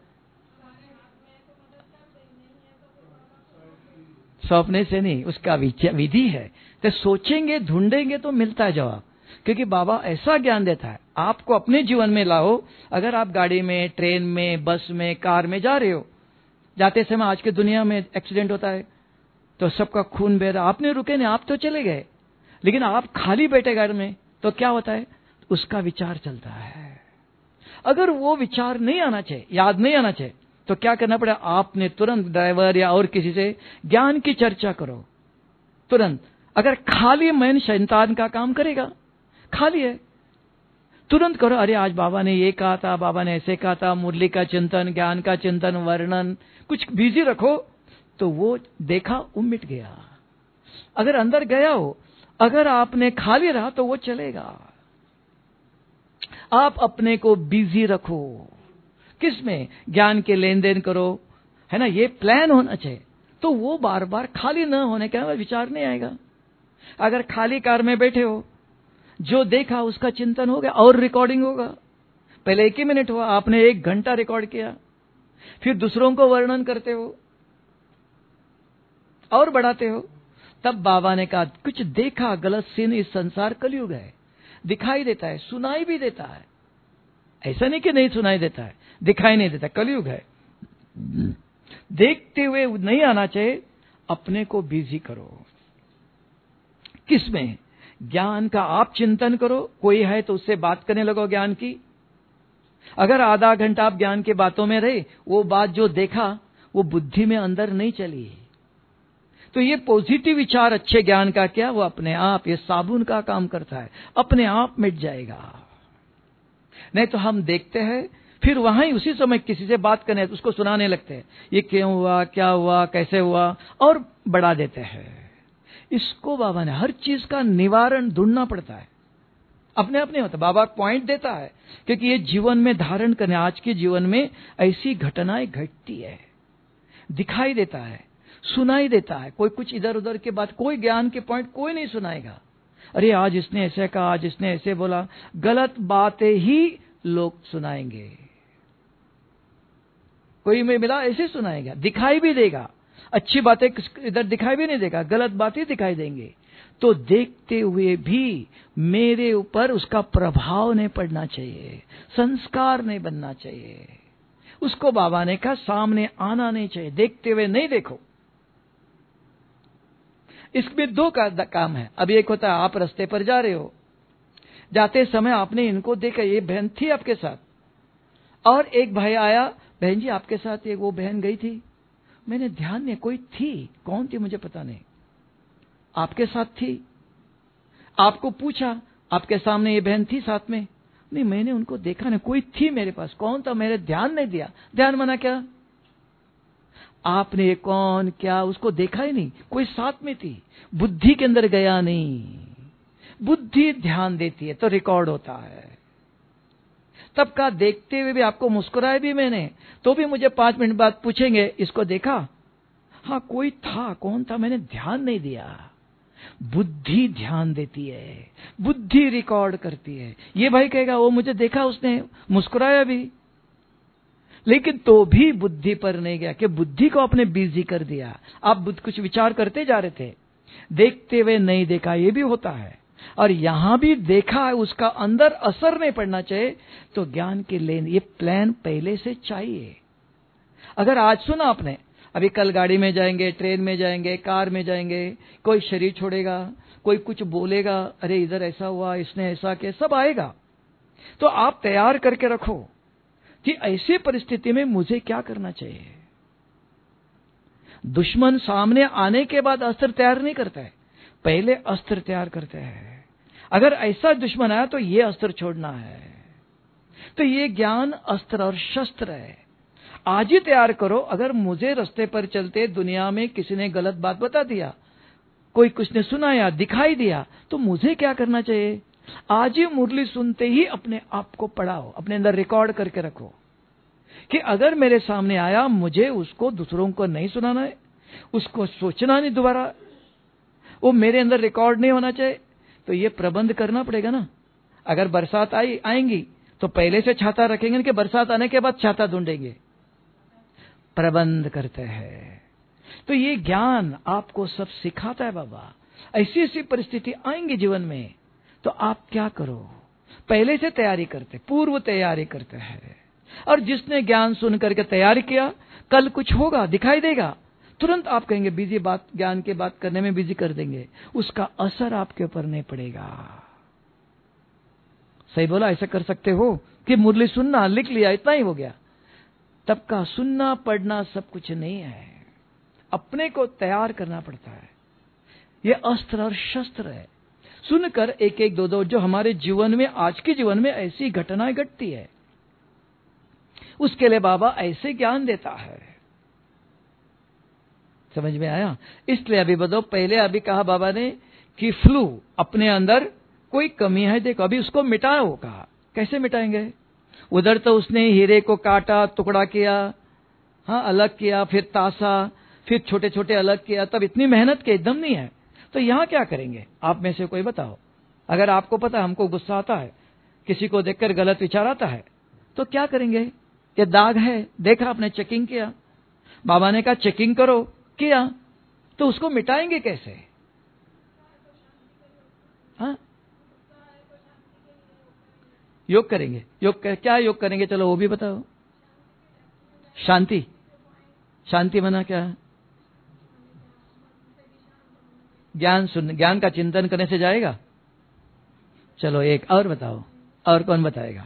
सौंपने से नहीं, उसका विधि है। तो सोचेंगे, ढूंढेंगे तो मिलता है जवाब, क्योंकि बाबा ऐसा ज्ञान देता है। आपको अपने जीवन में लाओ। अगर आप गाड़ी में, ट्रेन में, बस में, कार में जा रहे हो, जाते समय आज की दुनिया में एक्सीडेंट होता है तो सबका खून बह रहा, आपने रुके नहीं, आप तो चले गए, लेकिन आप खाली बैठे घर में, तो क्या होता है? उसका विचार चलता है। अगर वो विचार नहीं आना चाहिए, याद नहीं आना चाहिए, तो क्या करना पड़ेगा? आपने तुरंत ड्राइवर या और किसी से ज्ञान की चर्चा करो तुरंत। अगर खाली मन शैतान का काम करेगा, खाली है, तुरंत करो, अरे आज बाबा ने ये कहा था, बाबा ने ऐसे कहा था, मुरली का चिंतन, ज्ञान का चिंतन, वर्णन, कुछ बिजी रखो, तो वो देखा, वो मिट गया। अगर अंदर गया हो, अगर आपने खाली रहा तो वो चलेगा। आप अपने को बिजी रखो, किसमें? ज्ञान के लेन देन करो, है ना, ये प्लान होना चाहिए। तो वो बार बार खाली न होने का विचार नहीं आएगा। अगर खाली कार में बैठे हो, जो देखा उसका चिंतन हो गया, और रिकॉर्डिंग होगा। पहले 1 ही मिनट हुआ, आपने 1 घंटा रिकॉर्ड किया, फिर दूसरों को वर्णन करते हो और बढ़ाते हो। तब बाबा ने कहा कुछ देखा गलत सीन, इस संसार कलयुग है, दिखाई देता है, सुनाई भी देता है। ऐसा नहीं कि नहीं सुनाई देता है, दिखाई नहीं देता, कलयुग है। देखते हुए नहीं आना चाहिए, अपने को बिजी करो। किसमें? ज्ञान का आप चिंतन करो, कोई है तो उससे बात करने लगो ज्ञान की। अगर आधा घंटा आप ज्ञान की बातों में रहे, वो बात जो देखा वो बुद्धि में अंदर नहीं चली, तो ये पॉजिटिव विचार अच्छे ज्ञान का क्या, वो अपने आप, ये साबुन का काम करता है, अपने आप मिट जाएगा। नहीं तो हम देखते हैं, फिर वहां ही उसी समय किसी से बात करने तो उसको सुनाने लगते हैं, ये क्यों हुआ, क्या हुआ, कैसे हुआ, और बढ़ा देते हैं। इसको बाबा ने हर चीज का निवारण ढूंढना पड़ता है, अपने अपने होता। बाबा पॉइंट देता है, क्योंकि ये जीवन में धारण करने, आज के जीवन में ऐसी घटनाएं घटती है, दिखाई देता है, सुनाई देता है। कोई कुछ इधर उधर के बात, कोई ज्ञान के पॉइंट कोई नहीं सुनाएगा। अरे आज इसने ऐसे कहा, आज इसने ऐसे बोला, गलत बातें ही लोग सुनाएंगे। कोई में मिला ऐसे सुनाएगा, दिखाई भी देगा, अच्छी बातें इधर दिखाई भी नहीं देगा, गलत बातें दिखाई देंगे। तो देखते हुए भी मेरे ऊपर उसका प्रभाव नहीं पड़ना चाहिए, संस्कार नहीं बनना चाहिए। उसको बाबा ने कहा सामने आना नहीं चाहिए, देखते हुए नहीं देखो। इसमें दो काम है। अब एक होता है आप रास्ते पर जा रहे हो, जाते समय आपने इनको देखा, ये बहन थी आपके साथ, और एक भाई आया, बहन जी आपके साथ एक वो बहन गई थी, मैंने ध्यान नहीं, कोई थी, कौन थी मुझे पता नहीं, आपके साथ थी। आपको पूछा, आपके सामने ये बहन थी साथ में? नहीं, मैंने उनको देखा नहीं, कोई थी मेरे पास, कौन था मेरे ध्यान नहीं दिया। ध्यान माना क्या? आपने कौन क्या उसको देखा ही नहीं, कोई साथ में थी, बुद्धि के अंदर गया नहीं। बुद्धि ध्यान देती है तो रिकॉर्ड होता है। तब का देखते हुए भी आपको मुस्कुराए भी मैंने, तो भी मुझे 5 मिनट बाद पूछेंगे इसको देखा? हाँ कोई था, कौन था मैंने ध्यान नहीं दिया। बुद्धि ध्यान देती है, बुद्धि रिकॉर्ड करती है। ये भाई कहेगा वो मुझे देखा, उसने मुस्कुराया भी, लेकिन तो भी बुद्धि पर नहीं गया, कि बुद्धि को आपने बिजी कर दिया। आप कुछ विचार करते जा रहे थे, देखते हुए नहीं देखा, ये भी होता है। और यहां भी देखा है, उसका अंदर असर नहीं पड़ना चाहिए। तो ज्ञान की लेन, ये प्लान पहले से चाहिए। अगर आज सुना आपने, अभी कल गाड़ी में जाएंगे, ट्रेन में जाएंगे, कार में जाएंगे, कोई शरीर छोड़ेगा, कोई कुछ बोलेगा, अरे इधर ऐसा हुआ, इसने ऐसा किया, सब आएगा। तो आप तैयार करके रखो कि ऐसी परिस्थिति में मुझे क्या करना चाहिए। दुश्मन सामने आने के बाद अस्त्र तैयार नहीं करता है, पहले अस्त्र तैयार करते हैं। अगर ऐसा दुश्मन आया तो ये अस्त्र छोड़ना है। तो ये ज्ञान अस्त्र और शस्त्र है। आज ही तैयार करो। अगर मुझे रास्ते पर चलते दुनिया में किसी ने गलत बात बता दिया, कोई कुछ ने सुनाया, दिखाई दिया, तो मुझे क्या करना चाहिए? आज ही मुरली सुनते ही अपने आप को पढ़ाओ, अपने अंदर रिकॉर्ड करके रखो कि अगर मेरे सामने आया, मुझे उसको दूसरों को नहीं सुनाना है, उसको सोचना नहीं दोबारा, वो मेरे अंदर रिकॉर्ड नहीं होना चाहिए। तो ये प्रबंध करना पड़ेगा ना। अगर बरसात आएंगी तो पहले से छाता रखेंगे कि बरसात आने के बाद छाता ढूंढेंगे? प्रबंध करते हैं। तो ये ज्ञान आपको सब सिखाता है बाबा। ऐसी ऐसी परिस्थिति आएंगी जीवन में, तो आप क्या करो? पहले से तैयारी करते, पूर्व तैयारी करते हैं। और जिसने ज्ञान सुन करके तैयारी किया, कल कुछ होगा, दिखाई देगा, तुरंत आप कहेंगे बिजी, बात ज्ञान की बात करने में बिजी कर देंगे, उसका असर आपके ऊपर नहीं पड़ेगा। सही बोला? ऐसा कर सकते हो कि मुरली सुनना, लिख लिया, इतना ही हो गया। तब का सुनना पढ़ना सब कुछ नहीं है, अपने को तैयार करना पड़ता है। ये अस्त्र और शस्त्र है। सुनकर एक एक दो दो, जो हमारे जीवन में, आज के जीवन में ऐसी घटनाएं घटती है, उसके लिए बाबा ऐसे ज्ञान देता है। समझ में आया? इसलिए अभी बताओ, पहले अभी कहा बाबा ने कि फ्लू अपने अंदर कोई कमी है, देखो अभी उसको मिटाओ। कहा कैसे मिटाएंगे? उधर तो उसने हीरे को काटा, टुकड़ा किया, हाँ अलग किया, फिर तासा, फिर छोटे छोटे अलग किया, तब इतनी मेहनत के एकदम नहीं है। तो यहां क्या करेंगे? आप में से कोई बताओ। अगर आपको पता, हमको गुस्सा आता है, किसी को देखकर गलत विचार आता है, तो क्या करेंगे? ये दाग है, देखा आपने, चेकिंग किया, बाबा ने कहा चेकिंग करो, किया, तो उसको मिटाएंगे कैसे? हाँ, योग करेंगे। योग क्या योग करेंगे? चलो वो भी बताओ। शांति। शांति माना क्या? ज्ञान का चिंतन करने से जाएगा। चलो एक और बताओ, और कौन बताएगा?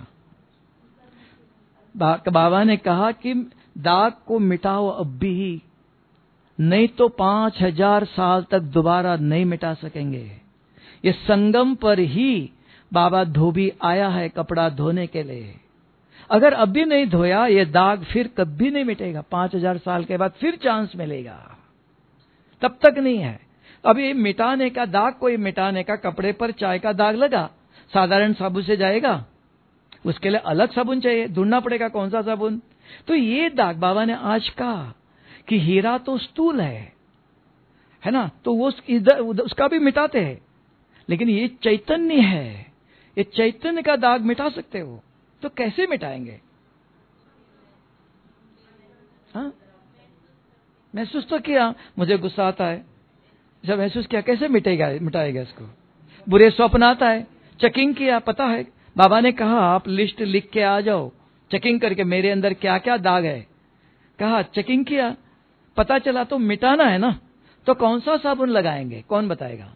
बाबा ने कहा कि दाग को मिटाओ अब भी, नहीं तो 5000 साल तक दोबारा नहीं मिटा सकेंगे। ये संगम पर ही बाबा धोबी आया है कपड़ा धोने के लिए। अगर अभी नहीं धोया, ये दाग फिर कभी नहीं मिटेगा। 5000 साल के बाद फिर चांस मिलेगा, तब तक नहीं है। अभी मिटाने का दाग, कोई मिटाने का, कपड़े पर चाय का दाग लगा, साधारण साबुन से जाएगा? उसके लिए अलग साबुन चाहिए, ढूंढना पड़ेगा कौन सा साबुन। तो ये दाग बाबा ने आज कहा कि हीरा तो स्थूल है ना, तो वो इधर उसका भी मिटाते हैं, लेकिन ये चैतन्य है, ये चैतन्य का दाग मिटा सकते हो, तो कैसे मिटाएंगे? हाँ, महसूस तो किया, मुझे गुस्सा आता है, जब महसूस किया कैसे मिटाएगा इसको। बुरे स्वप्न आता है, चेकिंग किया, पता है बाबा ने कहा आप लिस्ट लिख के आ जाओ, चेकिंग करके मेरे अंदर क्या क्या दाग है, कहा चेकिंग किया, पता चला तो मिटाना है ना, तो कौन सा साबुन लगाएंगे, कौन बताएगा?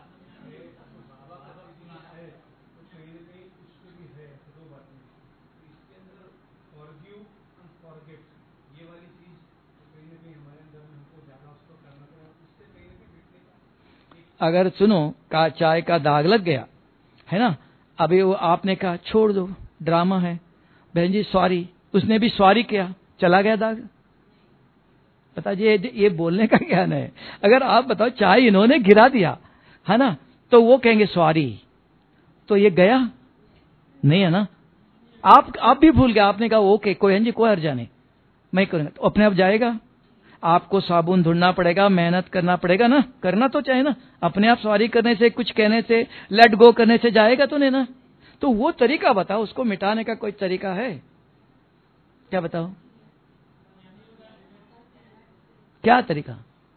अगर सुनो का चाय का दाग लग गया है ना, अभी वो आपने कहा छोड़ दो, ड्रामा है, बहन जी सॉरी, उसने भी सॉरी किया, चला गया दाग। पता जी ये बोलने का ज्ञान है। अगर आप बताओ चाय इन्होंने गिरा दिया है ना, तो वो कहेंगे सॉरी, तो ये गया नहीं है ना। आप भी भूल गए, आपने कहा ओके कोई जी कोई हर्जा नहीं, मैं करूंगा, तो अपने आप जाएगा। आपको साबुन ढूंढना पड़ेगा, मेहनत करना पड़ेगा ना, करना तो चाहिए ना। अपने आप सॉरी करने से, कुछ कहने से, लेट गो करने से जाएगा तो नहीं ना। तो वो तरीका बताओ, उसको मिटाने का कोई तरीका है क्या? बताओ क्या तरीका?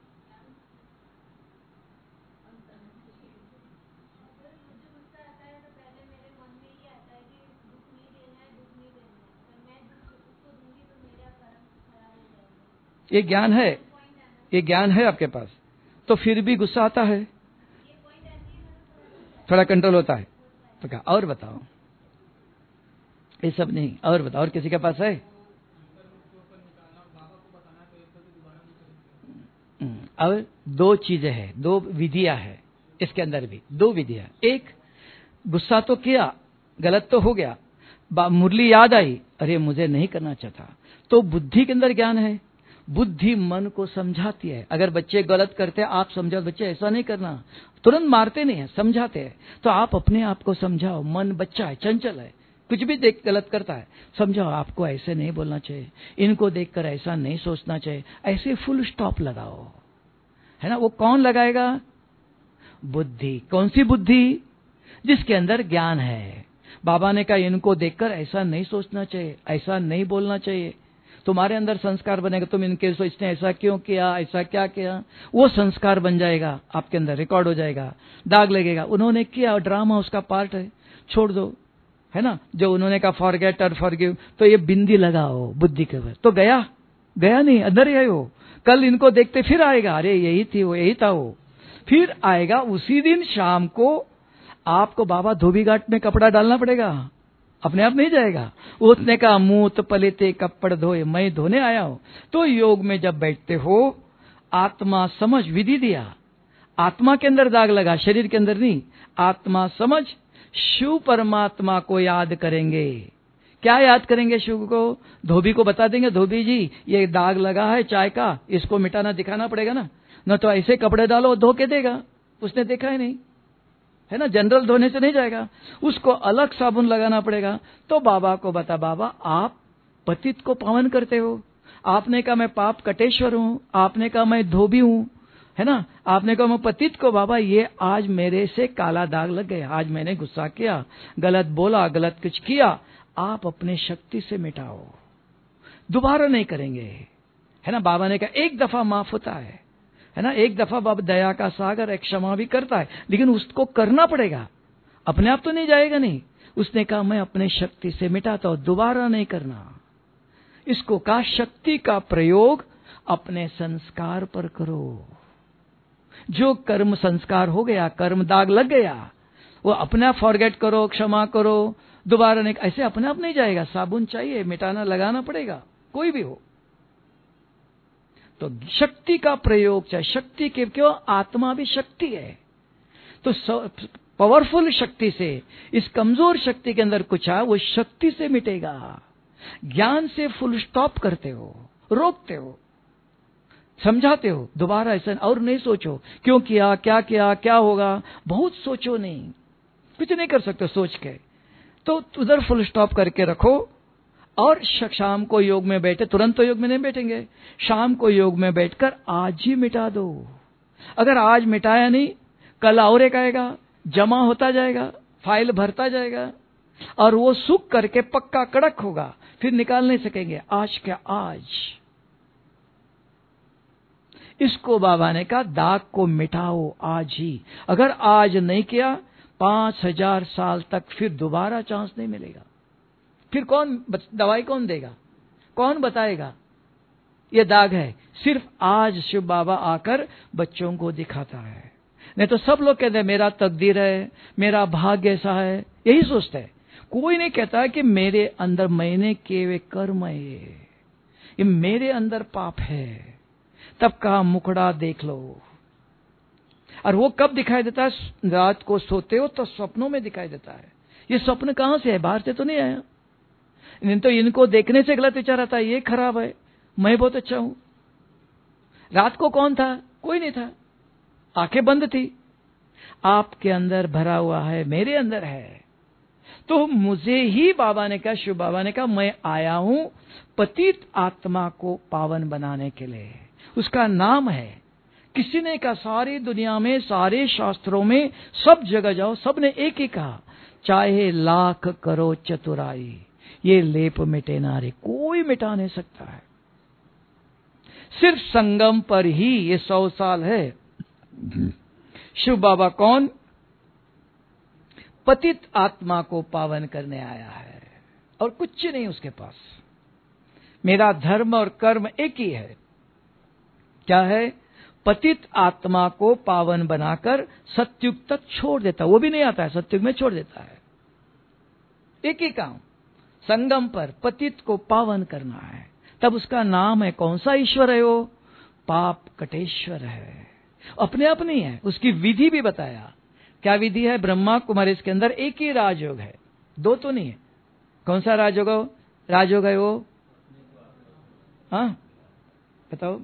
ये ज्ञान है, ये ज्ञान है आपके पास, तो फिर भी गुस्सा आता है, थोड़ा कंट्रोल होता है तो क्या? और बताओ, ये सब नहीं, और बताओ, और किसी के पास है? अब दो चीजें हैं, दो विधियां है इसके अंदर भी, दो विधियां। एक, गुस्सा तो किया, गलत तो हो गया, मुरली याद आई, अरे मुझे नहीं करना चाहता, तो बुद्धि के अंदर ज्ञान है, बुद्धि मन को समझाती है। अगर बच्चे गलत करते हैं, आप समझाओ बच्चे ऐसा नहीं करना, तुरंत मारते नहीं है, समझाते हैं। तो आप अपने आप को समझाओ, मन बच्चा है, चंचल है, कुछ भी देख गलत करता है, समझाओ आपको ऐसे नहीं बोलना चाहिए, इनको देखकर ऐसा नहीं सोचना चाहिए, ऐसे फुल स्टॉप लगाओ, है ना। वो कौन लगाएगा? बुद्धि। कौन सी बुद्धि? जिसके अंदर ज्ञान है। बाबा ने कहा इनको देखकर ऐसा नहीं सोचना चाहिए, ऐसा नहीं बोलना चाहिए, तुम्हारे अंदर संस्कार बनेगा, तुम इनके सोचते ऐसा क्यों किया, ऐसा क्या किया, वो संस्कार बन जाएगा आपके अंदर, रिकॉर्ड हो जाएगा, दाग लगेगा। उन्होंने किया, ड्रामा उसका पार्ट है, छोड़ दो, है ना। जो उन्होंने कहा फॉरगेट और फॉरगिव, तो ये बिंदी लगाओ बुद्धि के ऊपर, तो गया नहीं, अंदर ही है वो। कल इनको देखते फिर आएगा, अरे यही थी वो, यही था वो, फिर आएगा। उसी दिन शाम को आपको बाबा धोबी घाट में कपड़ा डालना पड़ेगा, अपने आप नहीं जाएगा। उसने कहा मूत पलेते कपड़ धोए, मैं धोने आया हूं। तो योग में जब बैठते हो, आत्मा समझ विधि दिया, आत्मा के अंदर दाग लगा, शरीर के अंदर नहीं। आत्मा समझ, शिव परमात्मा को याद करेंगे। क्या याद करेंगे? शिव को। धोबी को बता देंगे, धोबी जी ये दाग लगा है चाय का, इसको मिटाना दिखाना पड़ेगा ना, न तो ऐसे कपड़े डालो धो के देगा, उसने देखा ही नहीं, है ना। जनरल धोने से नहीं जाएगा, उसको अलग साबुन लगाना पड़ेगा। तो बाबा को बता, बाबा आप पतित को पावन करते हो, आपने कहा मैं पाप कटेश्वर हूं, आपने कहा मैं धोबी हूं, है ना, आपने कहा मैं पतित को, बाबा ये आज मेरे से काला दाग लग गया, आज मैंने गुस्सा किया, गलत बोला, गलत कुछ किया, आप अपने शक्ति से मिटाओ, दोबारा नहीं करेंगे, है ना। बाबा ने कहा एक दफा माफ होता है ना, एक दफा बाबा दया का सागर है, क्षमा भी करता है, लेकिन उसको करना पड़ेगा, अपने आप तो नहीं जाएगा नहीं। उसने कहा मैं अपने शक्ति से मिटाता हूं, दोबारा नहीं करना। इसको कहा शक्ति का प्रयोग अपने संस्कार पर करो। जो कर्म संस्कार हो गया, कर्म दाग लग गया, वो अपने आप फॉरगेट करो, क्षमा करो, दोबारा नहीं, ऐसे अपने आप नहीं जाएगा। साबुन चाहिए, मिटाना लगाना पड़ेगा, कोई भी हो। तो शक्ति का प्रयोग चाहिए। शक्ति के क्यों? आत्मा भी शक्ति है, तो पावरफुल शक्ति से इस कमजोर शक्ति के अंदर कुछ है, वो शक्ति से मिटेगा। ज्ञान से फुल स्टॉप करते हो, रोकते हो, समझाते हो, दोबारा ऐसा और नहीं सोचो, क्यों किया, क्या होगा, बहुत सोचो नहीं, कुछ नहीं कर सकते सोच के, तो उधर फुल स्टॉप करके रखो। और शाम को योग में बैठे, तुरंत तो योग में नहीं बैठेंगे, शाम को योग में बैठकर आज ही मिटा दो। अगर आज मिटाया नहीं, कल और एक आएगा, जमा होता जाएगा, फाइल भरता जाएगा, और वो सूख करके पक्का कड़क होगा, फिर निकाल नहीं सकेंगे। आज क्या आज, इसको बाबा ने कहा दाग को मिटाओ आज ही। अगर आज नहीं किया 5000 साल तक फिर दोबारा चांस नहीं मिलेगा। फिर दवाई कौन देगा, कौन बताएगा ये दाग है? सिर्फ आज शिव बाबा आकर बच्चों को दिखाता है। नहीं तो सब लोग कहते हैं मेरा तकदीर है, मेरा भाग्य ऐसा है, यही सोचते हैं। कोई नहीं कहता कि मेरे अंदर मैंने किए हुए कर्म है, ये मेरे अंदर पाप है। तब कहा मुखड़ा देख लो। और वो कब दिखाई देता है? रात को सोते हो तो सपनों में दिखाई देता है। ये स्वप्न कहां से है? बाहर से तो नहीं आया। नहीं तो इनको देखने से गलत विचार आता है, ये खराब है, मैं बहुत अच्छा हूं। रात को कौन था? कोई नहीं था, आंखें बंद थी। आपके अंदर भरा हुआ है, मेरे अंदर है। तो मुझे ही बाबा ने कहा, शिव बाबा ने कहा, मैं आया हूं पतित आत्मा को पावन बनाने के लिए। उसका नाम है, किसी ने कहा सारी दुनिया में, सारे शास्त्रों में, सब जगह जाओ, सबने एक ही कहा, चाहे लाख करो चतुराई, ये लेप मिटे ना रे। कोई मिटा नहीं सकता है। सिर्फ संगम पर ही ये 100 साल है। शिव बाबा कौन? पतित आत्मा को पावन करने आया है, और कुछ नहीं उसके पास। मेरा धर्म और कर्म एक ही है। क्या है? पतित आत्मा को पावन बनाकर सत्युग तक छोड़ देता। वो भी नहीं आता है, सत्युग में छोड़ देता है। एक ही काम, संगम पर पतित को पावन करना है। तब उसका नाम है, कौन सा ईश्वर है वो? पाप कटेश्वर है। अपने आप नहीं है, उसकी विधि भी बताया। क्या विधि है? ब्रह्मा कुमारी, इसके अंदर एक ही राजयोग है, दो तो नहीं है। कौन सा राजयोग है वो? हाँ बताओ,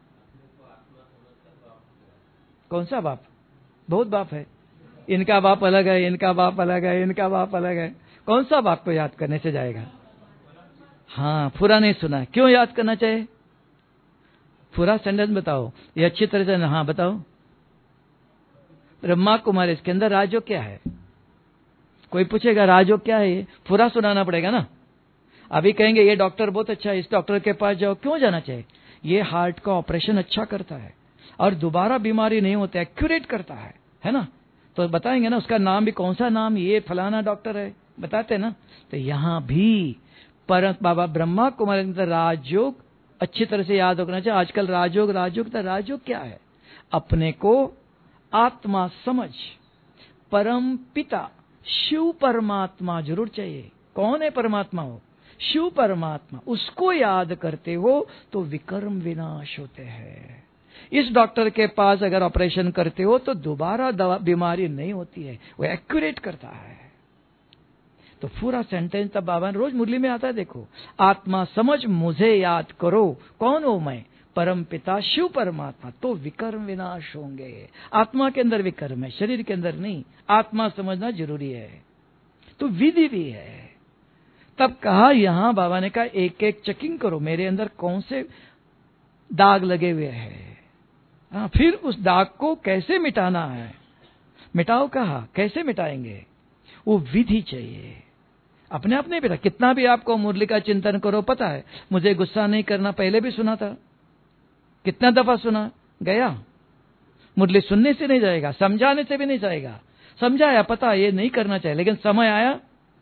कौन सा बाप? बहुत बाप है। इनका बाप अलग है, इनका बाप अलग है, इनका बाप अलग है। कौन सा बाप को याद करने से जाएगा? हाँ, पूरा नहीं सुना। क्यों याद करना चाहिए? पूरा सेंटेंस बताओ, ये अच्छी तरह से। हाँ बताओ। ब्रह्मा कुमारी, इसके अंदर राजयोग क्या है? कोई पूछेगा राजयोग क्या है, ये पूरा सुनाना पड़ेगा ना। अभी कहेंगे ये डॉक्टर बहुत अच्छा है, इस डॉक्टर के पास जाओ। क्यों जाना चाहिए? ये हार्ट का ऑपरेशन अच्छा करता है और दोबारा बीमारी नहीं होती, एक्यूरेट करता है ना। तो बताएंगे ना उसका नाम भी, कौन सा नाम, ये फलाना डॉक्टर है, बताते ना। तो यहां भी परम बाबा ब्रह्मा कुमारी के राजयोग अच्छी तरह से याद रखना चाहिए। आजकल राजयोग क्या है? अपने को आत्मा समझ, परम पिता शिव परमात्मा जरूर चाहिए। कौन है परमात्मा? हो शिव परमात्मा, उसको याद करते हो तो विकर्म विनाश होते हैं। इस डॉक्टर के पास अगर ऑपरेशन करते हो तो दोबारा बीमारी नहीं होती है, वो एक्यूरेट करता है। तो पूरा सेंटेंस तब बाबा ने रोज मुरली में आता है, देखो, आत्मा समझ मुझे याद करो। कौन हो मैं? परम पिता शिव परमात्मा, तो विकर्म विनाश होंगे। आत्मा के अंदर विकर्म है, शरीर के अंदर नहीं। आत्मा समझना जरूरी है, तो विधि भी है। तब कहा, यहां बाबा ने कहा एक एक चेकिंग करो, मेरे अंदर कौन से दाग लगे हुए हैं। फिर उस दाग को कैसे मिटाना है, मिटाओ। कहा कैसे मिटाएंगे? वो विधि चाहिए। अपने आप नहीं बेटा, कितना भी आपको मुरली का चिंतन करो, पता है मुझे गुस्सा नहीं करना, पहले भी सुना था, कितना दफा सुना, गया। मुरली सुनने से नहीं जाएगा, समझाने से भी नहीं जाएगा। समझाया, पता ये नहीं करना चाहिए, लेकिन समय आया,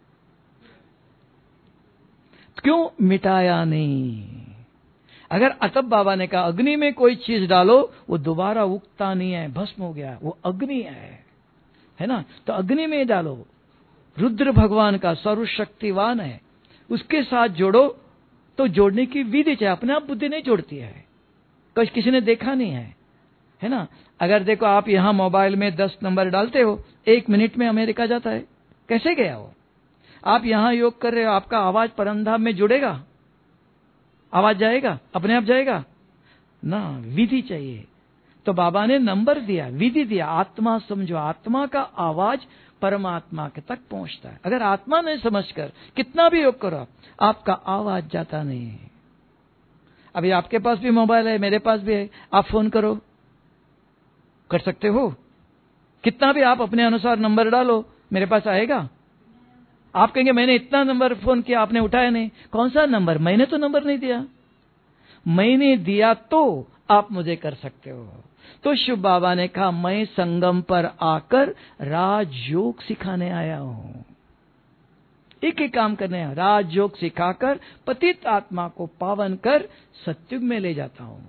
क्यों मिटाया नहीं? अगर अतब बाबा ने कहा अग्नि में कोई चीज डालो, वो दोबारा उगता नहीं है, भस्म हो गया, वो अग्नि है ना। तो अग्नि में डालो, रुद्र भगवान का सर्वशक्तिवान है, उसके साथ जोड़ो। तो जोड़ने की विधि चाहिए, अपने आप बुद्धि नहीं जोड़ती है, किसी ने देखा नहीं है ना। अगर देखो आप यहां मोबाइल में 10 नंबर डालते हो, 1 मिनट में अमेरिका जाता है, कैसे गया वो? आप यहां योग कर रहे हो, आपका आवाज परमधाम में जुड़ेगा, आवाज जाएगा, अपने आप जाएगा ना, विधि चाहिए। तो बाबा ने नंबर दिया, विधि दिया, आत्मा समझो, आत्मा का आवाज परमात्मा के तक पहुंचता है। अगर आत्मा नहीं समझकर कितना भी योग करो, आपका आवाज जाता नहीं है। अभी आपके पास भी मोबाइल है, मेरे पास भी है, आप फोन करो, कर सकते हो। कितना भी आप अपने अनुसार नंबर डालो, मेरे पास आएगा। आप कहेंगे मैंने इतना नंबर फोन किया, आपने उठाया नहीं। कौन सा नंबर? मैंने तो नंबर नहीं दिया। मैंने दिया तो आप मुझे कर सकते हो। तो शिव बाबा ने कहा, मैं संगम पर आकर राजयोग सिखाने आया हूं। एक ही काम करने आया, राजयोग सिखाकर पतित आत्मा को पावन कर सत्युग में ले जाता हूं।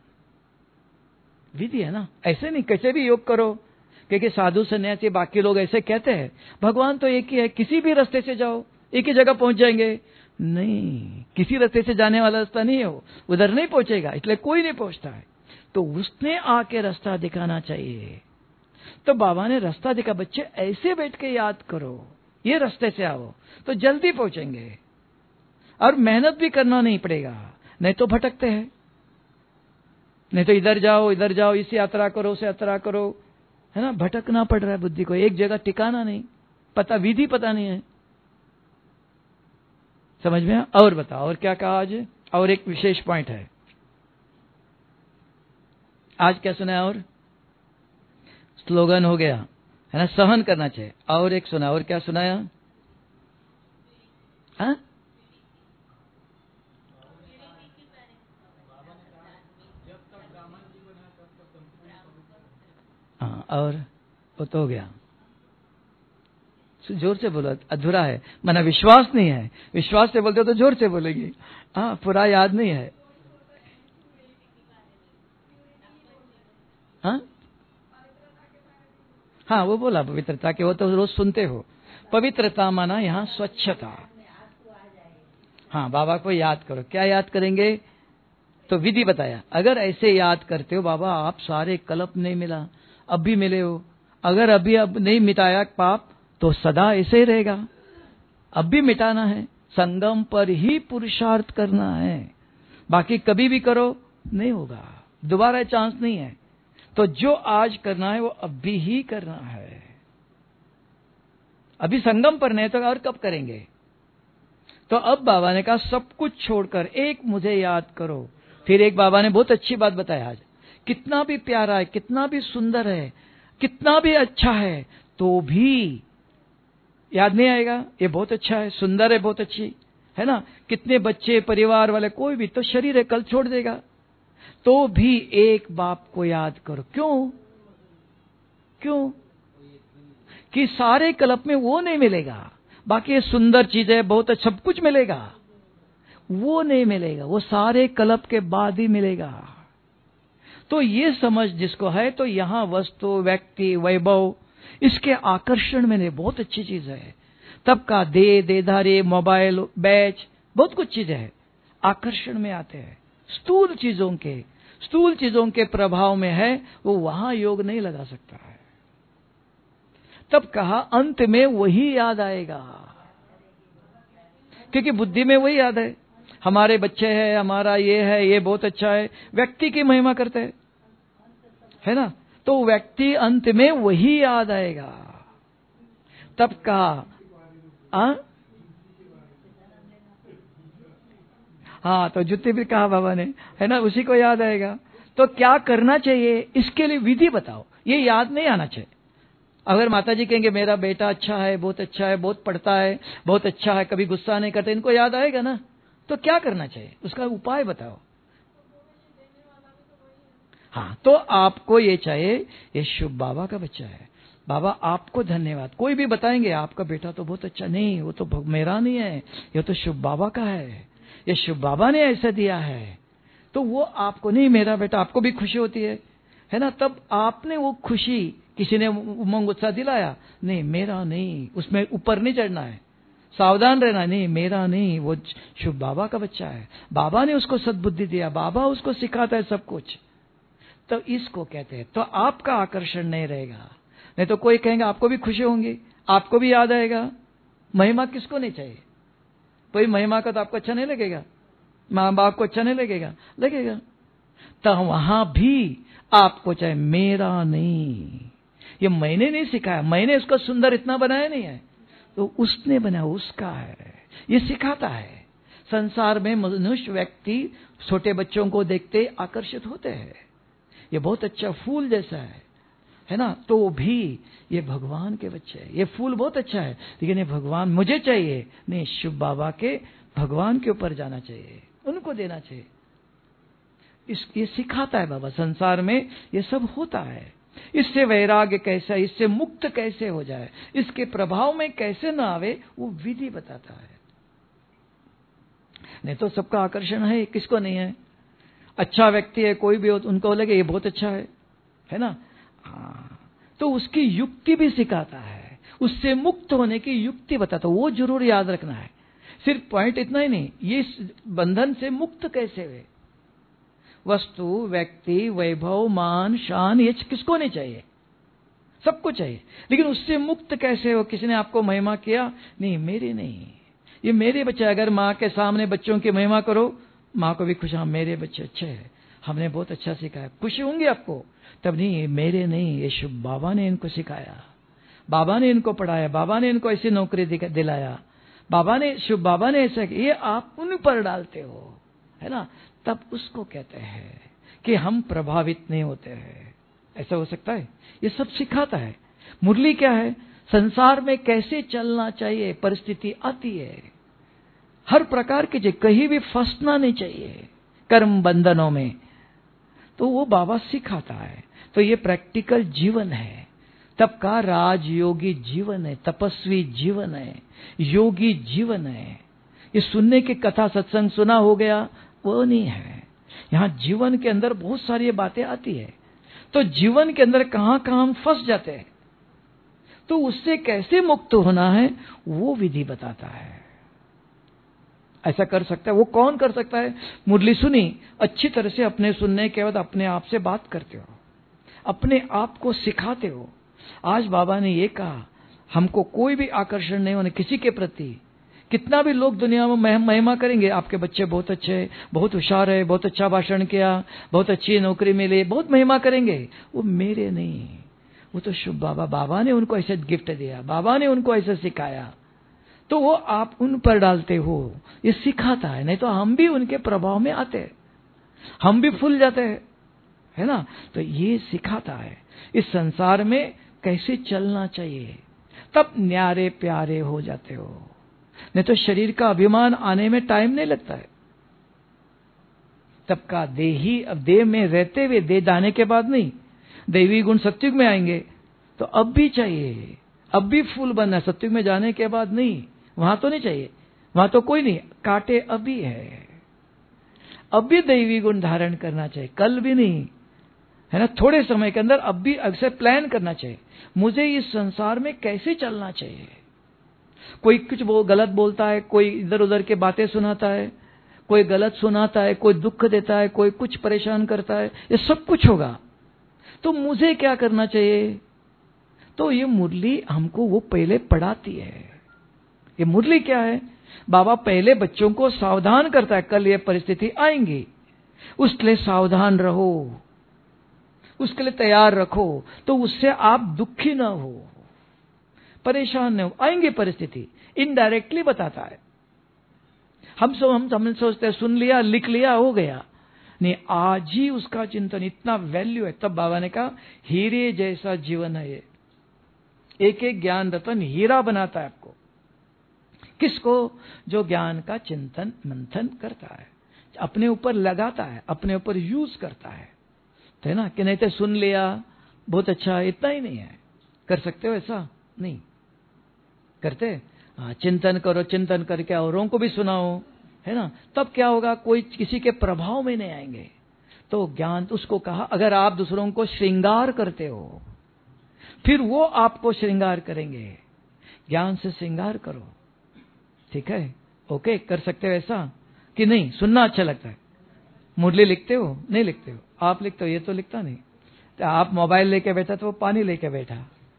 विधि है ना, ऐसे नहीं कैसे भी योग करो, क्योंकि साधु सन्यासी बाकी लोग ऐसे कहते हैं भगवान तो एक ही है, किसी भी रास्ते से जाओ एक ही जगह पहुंच जाएंगे। नहीं, किसी रास्ते से जाने वाला रास्ता नहीं है, वो उधर नहीं पहुंचेगा, इसलिए कोई नहीं पहुंचता है। तो उसने आके रास्ता दिखाना चाहिए। तो बाबा ने रास्ता दिखा, बच्चे ऐसे बैठ के याद करो, ये रास्ते से आओ तो जल्दी पहुंचेंगे, और मेहनत भी करना नहीं पड़ेगा, नहीं तो भटकते हैं। नहीं तो इधर जाओ, इस यात्रा करो, उस यात्रा करो, है ना, भटकना पड़ रहा है बुद्धि को, एक जगह टिकाना नहीं, पता विधि पता नहीं है। समझ में? और बताओ, और क्या कहा आज? और एक विशेष पॉइंट है आज, क्या सुना? और स्लोगन हो गया है ना, सहन करना चाहिए। और एक सुना, और क्या सुनाया? हाँ, और वो तो हो गया। जोर से बोलो, अधूरा है, माना विश्वास नहीं है। विश्वास से बोलते हो तो जोर से बोलेगी। हाँ, पूरा याद नहीं है। हाँ, वो बोला पवित्रता के, वो तो रोज सुनते हो। पवित्रता माना यहाँ स्वच्छता। हाँ, बाबा को याद करो। क्या याद करेंगे? तो विधि बताया, अगर ऐसे याद करते हो, बाबा आप सारे कल्प नहीं मिला, अब भी मिले हो, अगर अभी अब नहीं मिटाया पाप तो सदा ऐसे ही रहेगा, अब भी मिटाना है, संगम पर ही पुरुषार्थ करना है, बाकी कभी भी करो नहीं होगा, दोबारा चांस नहीं है। तो जो आज करना है वो अभी ही करना है। अभी संगम पर नहीं तो और कब करेंगे? तो अब बाबा ने कहा सब कुछ छोड़कर एक मुझे याद करो। फिर एक बाबा ने बहुत अच्छी बात बताया आज, कितना भी प्यारा है, कितना भी सुंदर है, कितना भी अच्छा है, तो भी याद नहीं आएगा। ये बहुत अच्छा है, सुंदर है, बहुत अच्छी है ना, कितने बच्चे, परिवार वाले, कोई भी तो शरीर है, कल छोड़ देगा, तो भी एक बाप को याद करो। क्यों? कि सारे कल्प में वो नहीं मिलेगा, बाकी ये सुंदर चीज है, बहुत अच्छा, सब कुछ मिलेगा, वो नहीं मिलेगा, वो सारे कल्प के बाद ही मिलेगा। तो ये समझ जिसको है, तो यहां वस्तु, व्यक्ति, वैभव, इसके आकर्षण में नहीं, बहुत अच्छी चीज है। तब का देधारे, मोबाइल, बैच, बहुत कुछ चीजें हैं, आकर्षण में आते हैं। स्थूल चीजों के प्रभाव में है, वो वहां योग नहीं लगा सकता है। तब कहा अंत में वही याद आएगा, क्योंकि बुद्धि में वही याद है, हमारे बच्चे हैं, हमारा ये है, ये बहुत अच्छा है, व्यक्ति की महिमा करते हैं, है ना, तो व्यक्ति अंत में वही याद आएगा। तब कहा हाँ, तो जुत्ती भी कहा बाबा ने, है ना, उसी को याद आएगा। तो क्या करना चाहिए, इसके लिए विधि बताओ। ये याद नहीं आना चाहिए। अगर माताजी कहेंगे मेरा बेटा अच्छा है, बहुत अच्छा है, बहुत पढ़ता है, बहुत अच्छा है, कभी गुस्सा नहीं करता, इनको याद आएगा ना, तो क्या करना चाहिए, उसका उपाय बताओ। हाँ, तो आपको ये चाहिए, ये शुभ बाबा का बच्चा है, बाबा आपको धन्यवाद। कोई भी बताएंगे आपका बेटा तो बहुत अच्छा, नहीं वो तो मेरा नहीं है, ये तो शुभ बाबा का है, ये शुभ बाबा ने ऐसा दिया है, तो वो आपको नहीं, मेरा बेटा, आपको भी खुशी होती है ना, तब आपने वो खुशी, किसी ने उमंग उत्साह दिलाया, नहीं मेरा नहीं, उसमें ऊपर नहीं चढ़ना है, सावधान रहना, नहीं मेरा नहीं, वो शुभ बाबा का बच्चा है, बाबा ने उसको सद्बुद्धि दिया, बाबा उसको सिखाता है सब कुछ, तो इसको कहते हैं। तो आपका आकर्षण नहीं रहेगा, नहीं तो कोई कहेंगे आपको भी खुशी होंगी, आपको भी याद आएगा। महिमा किसको नहीं चाहिए? कोई महिमा का तो आपको अच्छा नहीं लगेगा, माँ बाप को अच्छा नहीं लगेगा। तो वहां भी आपको चाहे मेरा नहीं, ये मैंने नहीं सिखाया, मैंने उसको सुंदर इतना बनाया नहीं है, तो उसने बनाया, उसका है, ये सिखाता है। संसार में मनुष्य व्यक्ति छोटे बच्चों को देखते आकर्षित होते हैं, ये बहुत अच्छा फूल जैसा है ना, तो भी ये भगवान के बच्चे हैं, ये फूल बहुत अच्छा है, लेकिन ये भगवान मुझे चाहिए नहीं, शिव बाबा के, भगवान के ऊपर जाना चाहिए, उनको देना चाहिए। ये सिखाता है बाबा, संसार में ये सब होता है। इससे वैराग्य कैसा, इससे मुक्त कैसे हो जाए, इसके प्रभाव में कैसे ना आवे, वो विधि बताता है। नहीं तो सबका आकर्षण है, किसको नहीं है? अच्छा व्यक्ति है कोई भी हो, उनको लगे ये बहुत अच्छा है ना? हाँ, तो उसकी युक्ति भी सिखाता है, उससे मुक्त होने की युक्ति बताता है। वो जरूर याद रखना है। सिर्फ पॉइंट इतना ही नहीं, ये बंधन से मुक्त कैसे हुए। वस्तु, व्यक्ति, वैभव, मान, शान, ये किसको नहीं चाहिए? सबको चाहिए, लेकिन उससे मुक्त कैसे हो? किसी ने आपको महिमा किया, नहीं मेरे नहीं, ये मेरे बच्चे। अगर माँ के सामने बच्चों की महिमा करो, माँ को भी खुश, हाँ मेरे बच्चे अच्छे हैं, हमने बहुत अच्छा सिखाया, खुशी होंगी आपको। तब नहीं, ये मेरे नहीं, ये शुभ बाबा ने इनको सिखाया, बाबा ने इनको पढ़ाया, बाबा ने इनको ऐसी नौकरी दिलाया, बाबा ने, शुभ बाबा ने ऐसा, ये आप उन पर डालते हो, है ना? तब उसको कहते हैं कि हम प्रभावित नहीं होते हैं। ऐसा हो सकता है? ये सब सिखाता है। मुरली क्या है? संसार में कैसे चलना चाहिए। परिस्थिति आती है हर प्रकार की, कहीं भी फंसना नहीं चाहिए कर्म बंधनों में, तो वो बाबा सिखाता है। तो ये प्रैक्टिकल जीवन है, तब का राजयोगी जीवन है, तपस्वी जीवन है, योगी जीवन है। ये सुनने की कथा सत्संग सुना हो गया वो नहीं है। यहां जीवन के अंदर बहुत सारी बातें आती है, तो जीवन के अंदर कहां कहां हम फंस जाते हैं, तो उससे कैसे मुक्त होना है वो विधि बताता है। ऐसा कर सकता है वो कौन कर सकता है? मुरली सुनी अच्छी तरह से, अपने सुनने के बाद अपने आप से बात करते हो, अपने आप को सिखाते हो। आज बाबा ने ये कहा, हमको कोई भी आकर्षण नहीं होने किसी के प्रति। कितना भी लोग दुनिया में महिमा करेंगे, आपके बच्चे बहुत अच्छे, बहुत होशियार है, बहुत अच्छा भाषण किया, बहुत अच्छी नौकरी मिली, बहुत महिमा करेंगे, वो मेरे नहीं, वो तो शुभ बाबा, बाबा ने उनको ऐसे गिफ्ट दिया, बाबा ने उनको ऐसे सिखाया, तो वो आप उन पर डालते हो। ये सिखाता है, नहीं तो हम भी उनके प्रभाव में आते हैं, हम भी फूल जाते हैं, है ना? तो ये सिखाता है इस संसार में कैसे चलना चाहिए, तब न्यारे प्यारे हो जाते हो। नहीं तो शरीर का अभिमान आने में टाइम नहीं लगता है। तब का देही, अब देह में रहते हुए, देह दाने के बाद नहीं, दैवी गुण सत्युग में आएंगे तो अब भी चाहिए, अब भी फूल बनना, सत्युग में जाने के बाद नहीं, वहां तो नहीं चाहिए, वहां तो कोई नहीं, कांटे अभी है, अब भी दैवी गुण धारण करना चाहिए, कल भी नहीं, है ना? थोड़े समय के अंदर अब भी अक्सर प्लान करना चाहिए, मुझे इस संसार में कैसे चलना चाहिए। कोई कुछ गलत बोलता है, कोई इधर उधर के बातें सुनाता है, कोई गलत सुनाता है, कोई दुख देता है, कोई कुछ परेशान करता है, ये सब कुछ होगा, तो मुझे क्या करना चाहिए? तो ये मुरली हमको वो पहले पढ़ाती है। ये मुरली क्या है? बाबा पहले बच्चों को सावधान करता है, कल ये परिस्थिति आएंगी, उसके लिए सावधान रहो, उसके लिए तैयार रखो, तो उससे आप दुखी ना हो, परेशान न हो, आएंगे परिस्थिति। इनडायरेक्टली बताता है। हम सोचते हैं सुन लिया, लिख लिया, हो गया, नहीं, आज ही उसका चिंतन, इतना वैल्यू है। तब बाबा ने कहा हीरे जैसा जीवन है ये, एक एक ज्ञान रतन हीरा बनाता है आपको। किसको? जो ज्ञान का चिंतन मंथन करता है, अपने ऊपर लगाता है, अपने ऊपर यूज करता है, तो है ना? कि नहीं तो सुन लिया बहुत अच्छा, इतना ही नहीं है। कर सकते हो ऐसा? नहीं करते। हाँ, चिंतन करो, चिंतन करके औरों को भी सुनाओ, है ना? तब क्या होगा? कोई किसी के प्रभाव में नहीं आएंगे। तो ज्ञान, उसको कहा अगर आप दूसरों को श्रृंगार करते हो, फिर वो आपको श्रृंगार करेंगे। ज्ञान से श्रृंगार करो, ठीक है? ओके, कर सकते हो ऐसा कि नहीं? सुनना अच्छा लगता है। मुरली लिखते हो? नहीं लिखते हो? आप लिखते हो, ये तो लिखता नहीं। तो आप मोबाइल लेके बैठा तो वो पानी लेके बैठा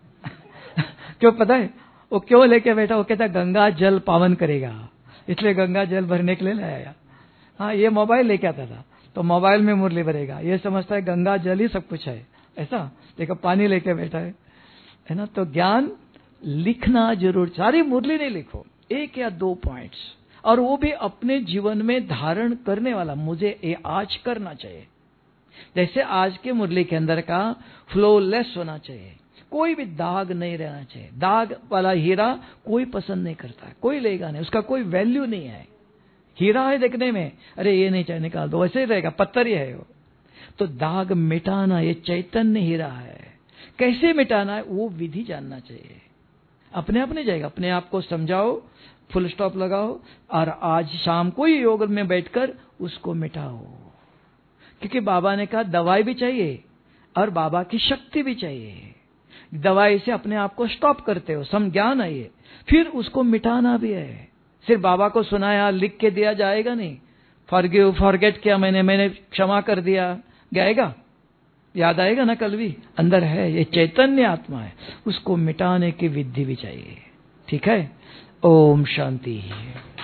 क्यों पता है वो क्यों लेके बैठा? वो कहता गंगा जल पावन करेगा, इसलिए गंगा जल भरने के लिए लाया। हाँ, ये मोबाइल लेके आता था तो मोबाइल में मुरली भरेगा, ये समझता है गंगा जल ही सब कुछ है, ऐसा। देखो पानी लेके बैठा है ना? तो ज्ञान लिखना जरूर, सारी मुरली नहीं लिखो, एक या दो पॉइंट्स, और वो भी अपने जीवन में धारण करने वाला, मुझे ये आज करना चाहिए। जैसे आज के मुरली के अंदर का फ्लोलेस होना चाहिए, कोई भी दाग नहीं रहना चाहिए। दाग वाला हीरा कोई पसंद नहीं करता, कोई लेगा नहीं, उसका कोई वैल्यू नहीं है। हीरा है देखने में, अरे ये नहीं चाहिए, निकाल दो, वैसे ही रहेगा, पत्थर ही है वो, तो दाग मिटाना ये चैतन्य हीरा है। कैसे मिटाना है वो विधि जानना चाहिए। अपने आप नहीं जाएगा। अपने आप को समझाओ, फुल स्टॉप लगाओ और आज शाम को ही योग में बैठकर उसको मिटाओ। क्योंकि बाबा ने कहा दवाई भी चाहिए और बाबा की शक्ति भी चाहिए। दवाई से अपने आप को स्टॉप करते हो, समज्ञान है ये, फिर उसको मिटाना भी है। सिर्फ बाबा को सुनाया लिख के दिया जाएगा नहीं। फॉरगिव फॉरगेट किया मैंने क्षमा कर दिया, गाएगा याद आएगा ना कल भी। अंदर है ये चैतन्य आत्मा है, उसको मिटाने की विधि भी चाहिए। ठीक है, ओम शांति।